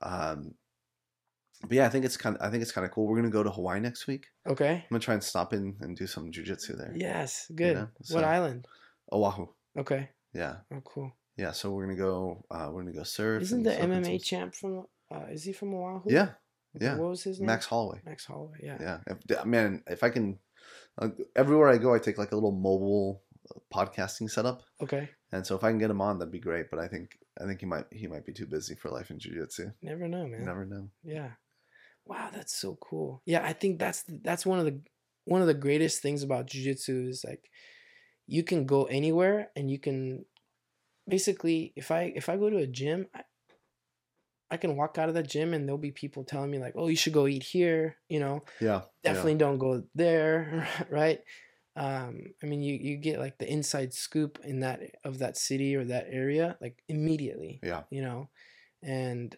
But yeah, I think it's kind of cool. We're gonna go to Hawaii next week. Okay. I'm gonna try and stop in and do some jiu-jitsu there. Yes, good. You know? So, what island? Oahu. Okay. Yeah. Oh, cool. Yeah, so we're gonna go. Surf. Isn't the MMA champ from Is he from Oahu? Yeah, Okay, yeah. what was his name? Max Holloway. Max Holloway. Yeah. Yeah, man. If I can, everywhere I go, I take like a little mobile podcasting setup. Okay. And so if I can get him on, that'd be great. But I think he might be too busy for life in jiu-jitsu. Never know, man. Never know. Yeah. Wow, that's so cool. Yeah, I think that's one of the greatest things about jiu-jitsu is like you can go anywhere and you can basically if I go to a gym, I can walk out of that gym and there'll be people telling me like, "Oh, you should go eat here," you know. Yeah. Definitely don't go there, right? I mean, you get like the inside scoop in that city or that area like immediately. Yeah. You know, and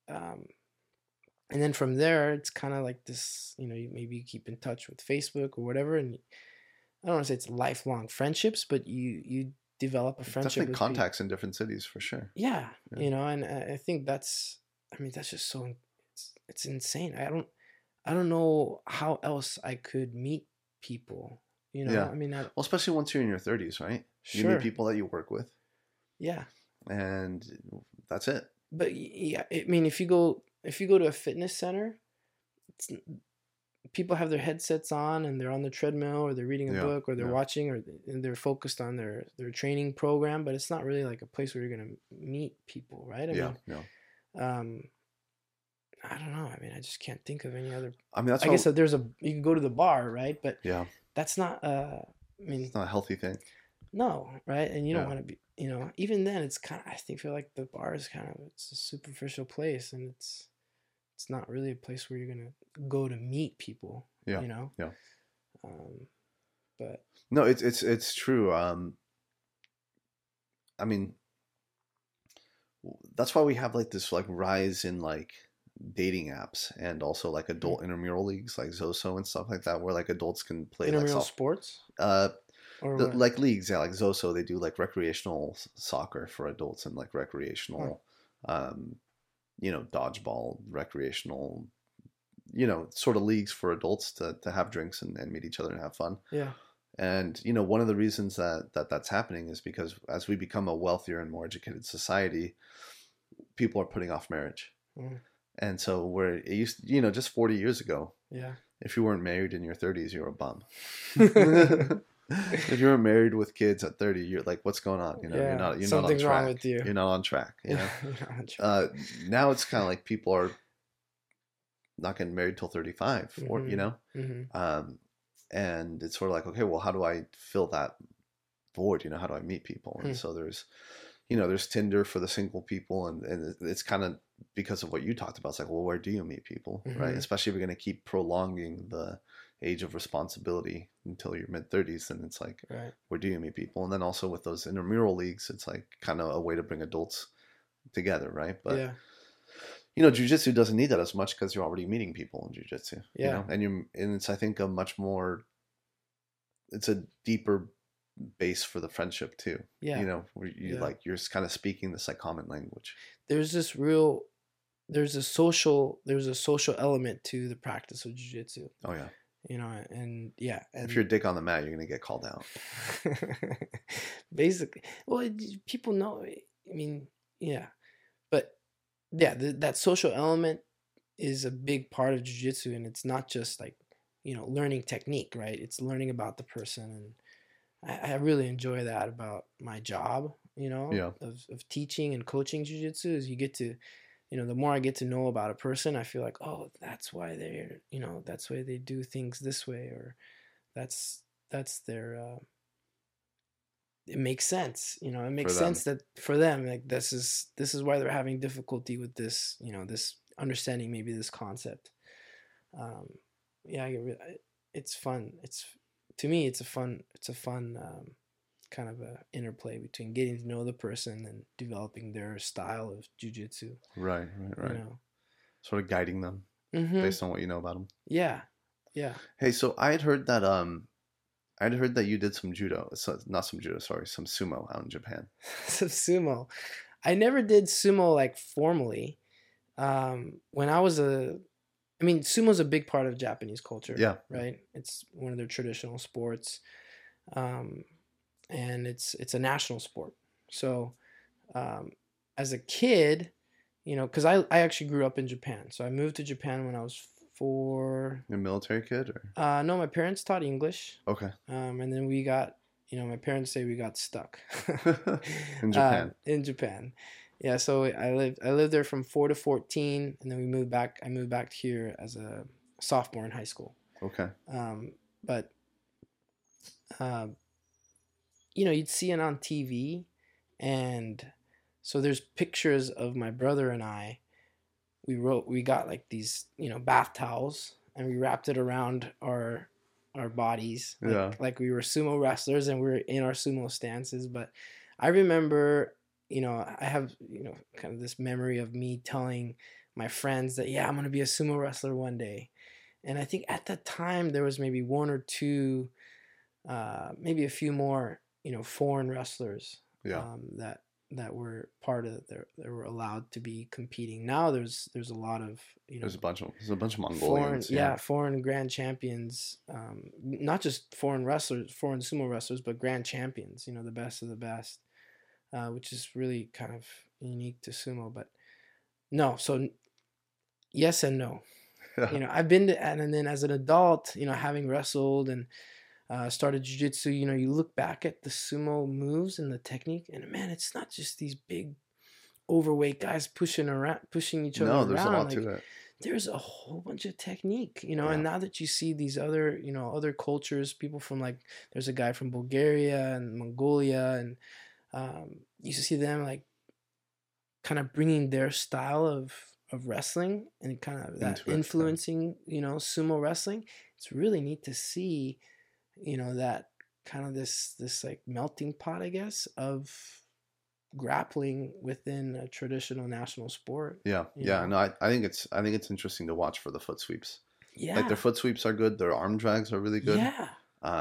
then from there it's kind of like this. You know, maybe you keep in touch with Facebook or whatever, and I don't want to say it's lifelong friendships, but you develop a friendship. Definitely with contacts in different cities for sure. yeah, you know, and I think that's just so it's insane. I don't know how else I could meet people. You know, Yeah. I mean, Well, especially once you're in your 30s, right? You sure, meet people that you work with, yeah, and that's it. but yeah, I mean, if you go to a fitness center, it's, people have their headsets on and they're on the treadmill or they're reading a book or they're watching or they're focused on their training program, but it's not really like a place where you're gonna meet people, right? I mean, I don't know. I mean, I just can't think of any other. I mean, I guess that you can go to the bar, right? But yeah, that's not. I mean, it's not a healthy thing. No, right? And you don't want to be. You know, even then, it's kind of. I feel like the bar is kind of it's a superficial place, and it's not really a place where you're gonna go to meet people. Yeah. You know. Yeah. But no, it's true. I mean, that's why we have like this like rise in like dating apps and also like adult intramural leagues like Zoso and stuff like that, where like adults can play intramural like sports. Like leagues, yeah, like Zoso, they do like recreational soccer for adults and like recreational, you know, dodgeball, recreational, you know, sort of leagues for adults to have drinks and meet each other and have fun. Yeah. And, you know, one of the reasons that's happening is because as we become a wealthier and more educated society, people are putting off marriage. Mm. And so where it used, you know, just 40 years ago, yeah, if you weren't married in your 30s, you were a bum. If you weren't married with kids at 30, you're like, what's going on? You know, you're something's not on track. wrong with you. You're not on track. You know, now it's kind of like people are not getting married till 35, or you know, and it's sort of like, okay, well, how do I fill that void? You know, how do I meet people? And so there's, you know, there's Tinder for the single people, and it's kind of because of what you talked about. It's like, well, where do you meet people, right? Especially if you're going to keep prolonging the age of responsibility until your mid 30s, then it's like, where do you meet people? And then also with those intramural leagues, it's like kind of a way to bring adults together, right? But you know, jiu-jitsu doesn't need that as much because you're already meeting people in jiu-jitsu. You know? And it's, I think, a much more, it's a deeper base for the friendship too. You know, where you like, you're kind of speaking this like common language. There's a social element to the practice of jiu-jitsu. Oh yeah. You know, and if you're a dick on the mat, you're gonna get called out. Basically, well, people know. I mean, yeah, but yeah, that social element is a big part of jiu-jitsu, and it's not just like, you know, learning technique, right? It's learning about the person, and I really enjoy that about my job. You know, of teaching and coaching jiu-jitsu is you get to. You know, the more I get to know about a person, I feel like, oh, that's why they're, you know, that's why they do things this way, or that's their, it makes sense. You know, it makes sense that for them, like this is why they're having difficulty with this, you know, this understanding maybe this concept. It's fun. To me, it's a fun kind of a interplay between getting to know the person and developing their style of jiu-jitsu. Right. You know? Sort of guiding them based on what you know about them. Yeah. Hey, so I had heard that you did some judo. So not some judo, sorry, some sumo out in Japan. Some sumo. I never did sumo like formally. When I was sumo's a big part of Japanese culture. Yeah. Right. It's one of their traditional sports. And it's a national sport. So, as a kid, you know, because I actually grew up in Japan. So I moved to Japan when I was 4. You're a military kid, or? No, my parents taught English. Okay. And then we got, you know, my parents say we got stuck In Japan. In Japan. Yeah, so I lived there from 4 to 14, and then we moved back. I moved back here as a sophomore in high school. Okay. But you know, you'd see it on TV, and so there's pictures of my brother and I. We got like these, you know, bath towels, and we wrapped it around our bodies, like we were sumo wrestlers, and we were in our sumo stances. But I remember, you know, I have, you know, kind of this memory of me telling my friends that, yeah, I'm going to be a sumo wrestler one day. And I think at that time there was maybe one or two, maybe a few more, you know, foreign wrestlers that were part of that were allowed to be competing. Now there's a lot of, you know, there's a bunch of Mongolians, foreign grand champions, not just foreign sumo wrestlers, but grand champions, you know, the best of the best, which is really kind of unique to sumo. But no, so yes and no. You know, I've been to, and then as an adult, you know, having wrestled and started jiu-jitsu, you know, you look back at the sumo moves and the technique, and man, it's not just these big overweight guys pushing each other around. No, there's a lot to it. There's a whole bunch of technique, you know, and now that you see these other, you know, other cultures, people from, like, there's a guy from Bulgaria and Mongolia, and you see them like kind of bringing their style of wrestling and kind of that influencing, you know, sumo wrestling. It's really neat to see, you know, that kind of this like melting pot, I guess, of grappling within a traditional national sport. Yeah. No, I think it's interesting to watch for the foot sweeps. Yeah. Like, their foot sweeps are good. Their arm drags are really good. Yeah.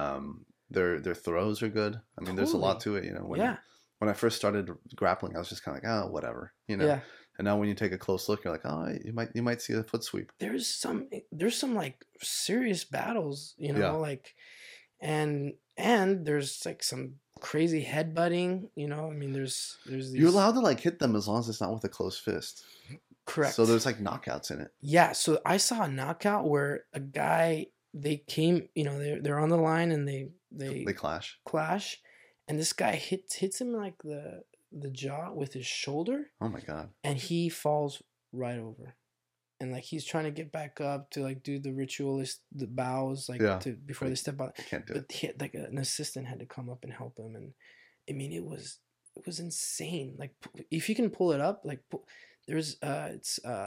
Their throws are good. I mean, there's a lot to it, you know. When I first started grappling, I was just kind of like, oh, whatever, you know. Yeah. And now when you take a close look, you're like, oh, you might see a foot sweep. There's some like serious battles, you know, like, and there's like some crazy headbutting, you know. I mean, there's these... You're allowed to like hit them as long as it's not with a closed fist. Correct. So there's like knockouts in it. Yeah. So I saw a knockout where a guy, they came, you know, they're on the line and they clash, and this guy hits him like the jaw with his shoulder. Oh my god. And he falls right over. And like he's trying to get back up to like do the the bows, like before they step out. Can't do it. Like an assistant had to come up and help him, and I mean it was insane. Like, if you can pull it up, like there's I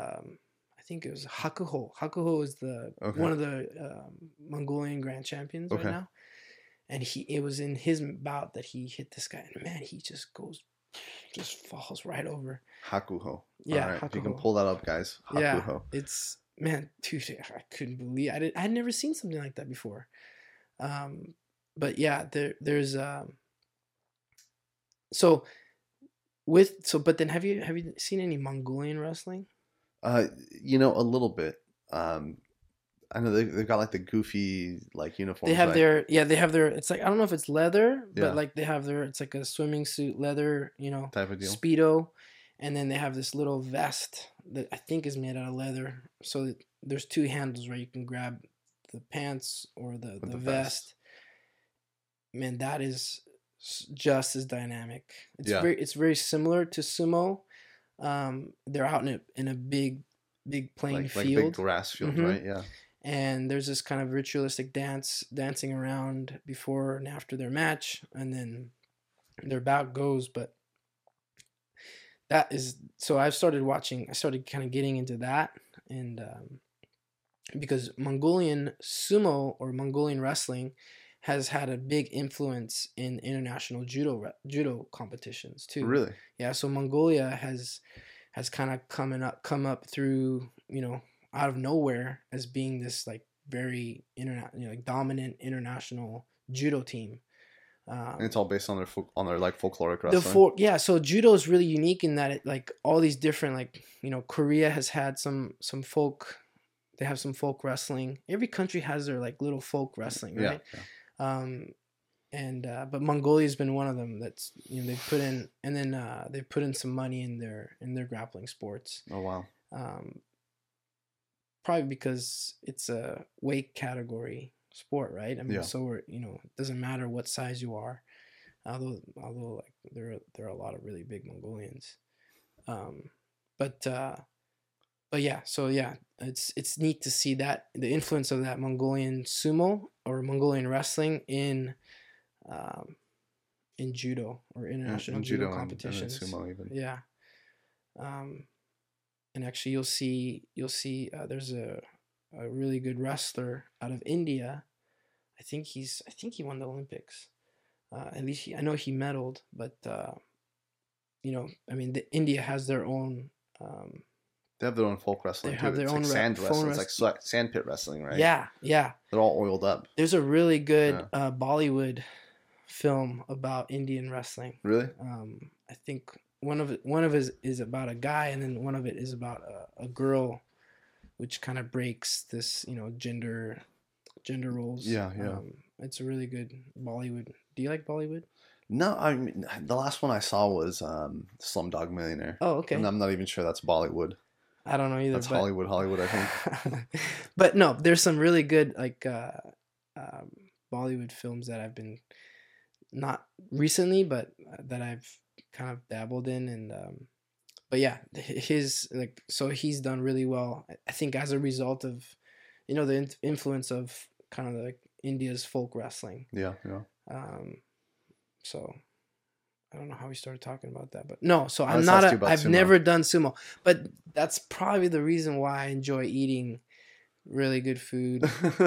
think it was Hakuho. Hakuho is one of the Mongolian grand champions right now, and it was in his bout that he hit this guy, and man, he just falls right over. Hakuho. Yeah, all right. If you can pull that up, guys. Hakuho. Yeah, it's, man, dude, I couldn't believe I had never seen something like that before. But yeah, there's but then have you seen any Mongolian wrestling? You know, a little bit. I know they've got like the goofy like uniforms. They have their it's like, I don't know if it's leather, but like they have it's like a swimming suit leather, you know, type of deal. Speedo, and then they have this little vest that I think is made out of leather. So there's two handles where you can grab the pants or the vest. Man, that is just as dynamic. It's very similar to sumo. They're out in a big playing field, like big grass field, right? Yeah. And there's this kind of ritualistic dancing around before and after their match, and then their bout goes. But that is, so I started kind of getting into that, and because Mongolian sumo or Mongolian wrestling has had a big influence in international judo competitions too. Really? Yeah. So Mongolia has kind of come up through, you know, out of nowhere as being this like very like dominant international judo team. And it's all based on their like folkloric wrestling. So judo is really unique in that it, like, all these different, like, you know, Korea has had some folk. They have some folk wrestling. Every country has their like little folk wrestling, right? Yeah. but Mongolia's been one of them that's they've put in, and then they've put in some money in their grappling sports. Oh wow. Probably because it's a weight category sport, right? I mean, so we're it doesn't matter what size you are, although like there are a lot of really big Mongolians, but yeah, so yeah, it's neat to see that the influence of that Mongolian sumo or Mongolian wrestling in judo or international judo competitions. And sumo even. Yeah. And actually you'll see there's a really good wrestler out of India. I think he won the Olympics. At least I know he medaled, but I mean, India has their own. They have their own folk wrestling. They have their own sand wrestling. It's like sandpit wrestling, right? Yeah. They're all oiled up. There's a really good Bollywood film about Indian wrestling. Really? I think one of it is about a guy, and then one of it is about a girl, which kind of breaks this gender roles. Yeah. It's a really good Bollywood. Do you like Bollywood? No, I mean the last one I saw was Slumdog Millionaire. Oh, okay. And I'm not even sure that's Bollywood. I don't know either. That's Hollywood, I think. But no, there's some really good Bollywood films that I've been not recently, but that I've kind of dabbled in, and but yeah, he's done really well. I think as a result of the influence of kind of like India's folk wrestling. Yeah. So I don't know how we started talking about that, but no. So I've never done sumo, but that's probably the reason why I enjoy eating really good food.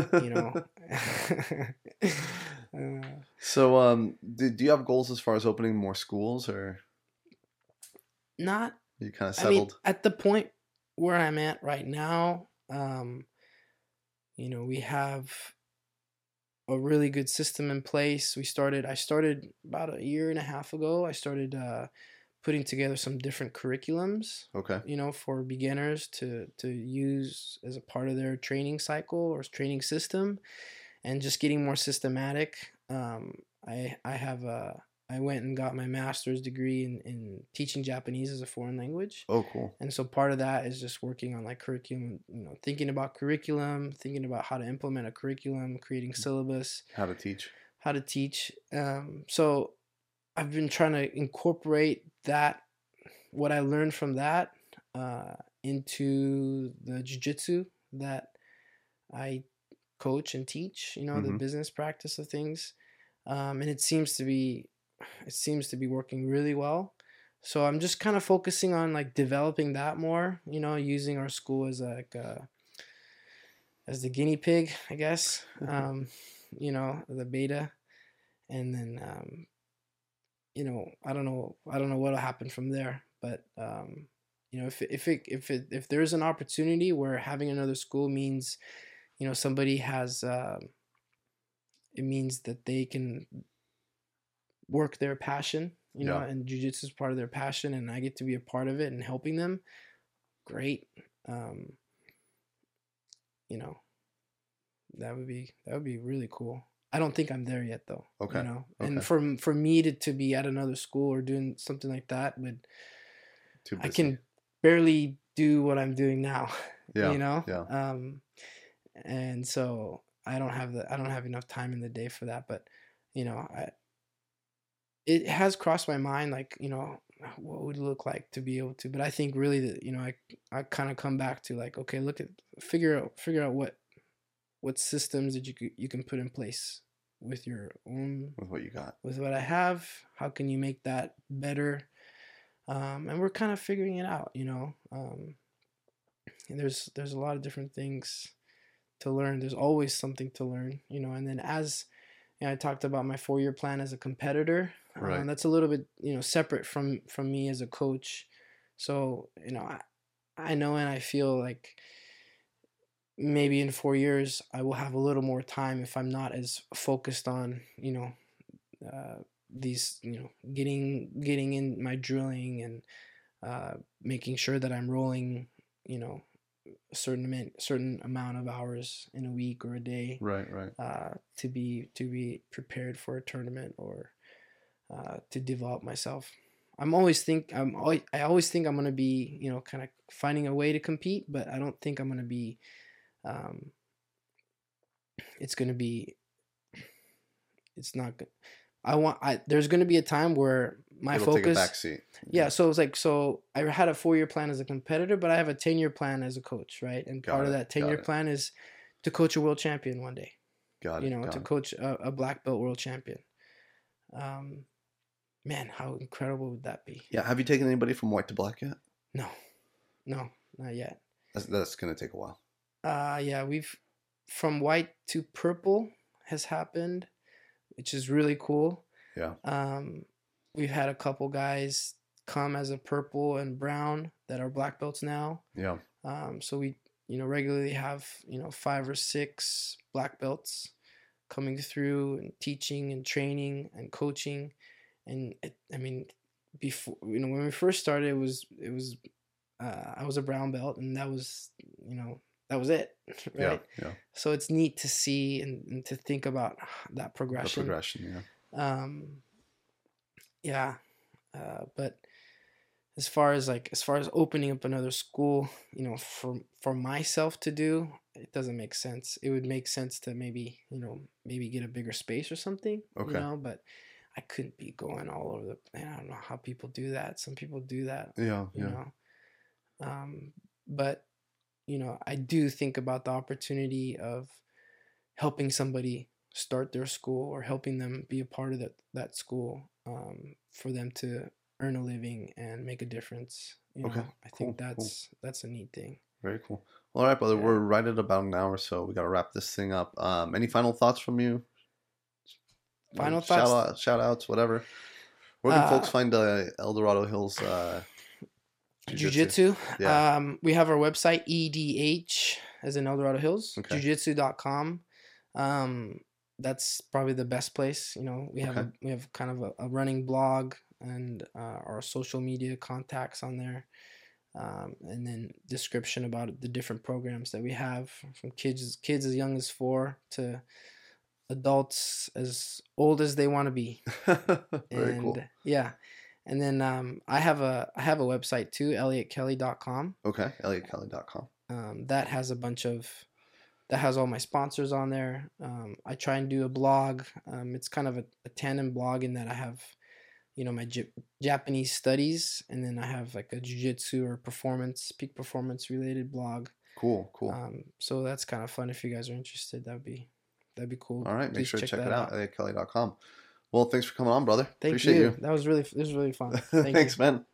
So, do you have goals as far as opening more schools, or not? You kind of settled? I mean, at the point where I'm at right now, we have a really good system in place. I started about a year and a half ago. I started putting together some different curriculums. Okay. For beginners to use as a part of their training cycle or training system, and just getting more systematic. I went and got my master's degree in teaching Japanese as a foreign language. Oh, cool. And so part of that is just working on like curriculum, thinking about curriculum, thinking about how to implement a curriculum, creating syllabus. How to teach. So I've been trying to incorporate what I learned from that, into the jiu-jitsu that I coach and teach, the business practice of things. And it seems to be working really well. So I'm just kind of focusing on like developing that more, using our school as as the guinea pig, I guess, the beta. And then, I don't know what'll happen from there, but, if there's an opportunity where having another school means, somebody has, it means that they can work their passion, and jiu-jitsu is part of their passion, and I get to be a part of it and helping them. Great. That would be really cool. I don't think I'm there yet though. Okay. Okay. And for me to be at another school or doing something like that I can barely do what I'm doing now. Yeah. Yeah. And so I don't have enough time in the day for that, but it has crossed my mind, like, what would it look like to be able to, but I think really that, I kind of come back to like, okay, figure out what systems that you can put in place with your own, with what you got, with what I have. How can you make that better? And we're kind of figuring it out, and there's a lot of different things to learn. There's always something to learn, and then as I talked about my 4-year plan as a competitor, right. That's a little bit, separate from me as a coach. So, I know, and I feel like maybe in 4 years I will have a little more time if I'm not as focused on, these, getting in my drilling and making sure that I'm rolling, certain amount of hours in a week or a day, Right. to be prepared for a tournament or to develop myself. I always think I'm gonna be, you know, kind of finding a way to compete, but I don't think I'm gonna be. It's gonna be. It's not good. There's gonna be a time where my It'll focus. take a backseat. Yeah, so it's like, so I had a 4-year plan as a competitor, but I have a 10-year plan as a coach, right? And part of that 10-year plan is to coach a world champion one day. Got it. You know, to coach a black belt world champion. Man, how incredible would that be? Yeah. Have you taken anybody from white to black yet? No, not yet. That's going to take a while. Yeah, from white to purple has happened, which is really cool. Yeah. We've had a couple guys come as a purple and brown that are black belts now. Yeah. So we, you know, regularly have, you know, 5 or 6 black belts coming through and teaching and training and coaching. And I mean, before, you know, when we first started, it was I was a brown belt, and that was, you know, that was it, right? Yeah. So it's neat to see and to think about that progression. Yeah. But as far as opening up another school, you know, for myself to do, it doesn't make sense. It would make sense to maybe get a bigger space or something, Okay. You know, but I couldn't be going all over I don't know how people do that. Some people do that. Yeah. You know, but you know, I do think about the opportunity of helping somebody start their school or helping them be a part of that school, for them to earn a living and make a difference. You know, I think that's a neat thing. Very cool. All right, brother. Yeah. We're right at about an hour, so we got to wrap this thing up. Any final thoughts from you? Final thoughts? Shout outs, whatever. Where can folks find El Dorado Hills Jiu-Jitsu? Yeah. We have our website, EDH, as in El Dorado Hills, jiu-jitsu.com. That's probably the best place. You know, we have kind of a running blog and our social media contacts on there. And then description about the different programs that we have, from kids as young as 4 to adults as old as they want to be. Very cool. Yeah. And then I have a website too, ElliotKelly.com. Okay, ElliotKelly.com. That has all my sponsors on there. I try and do a blog. It's kind of a tandem blog in that I have, you know, my Japanese studies, and then I have like a jiu-jitsu or peak performance related blog. Cool. So that's kind of fun. If you guys are interested, that'd be cool. All right, make sure to check it out. ElliotKelly.com. Well, thanks for coming on, brother. Appreciate you. This was really fun. Thanks, man.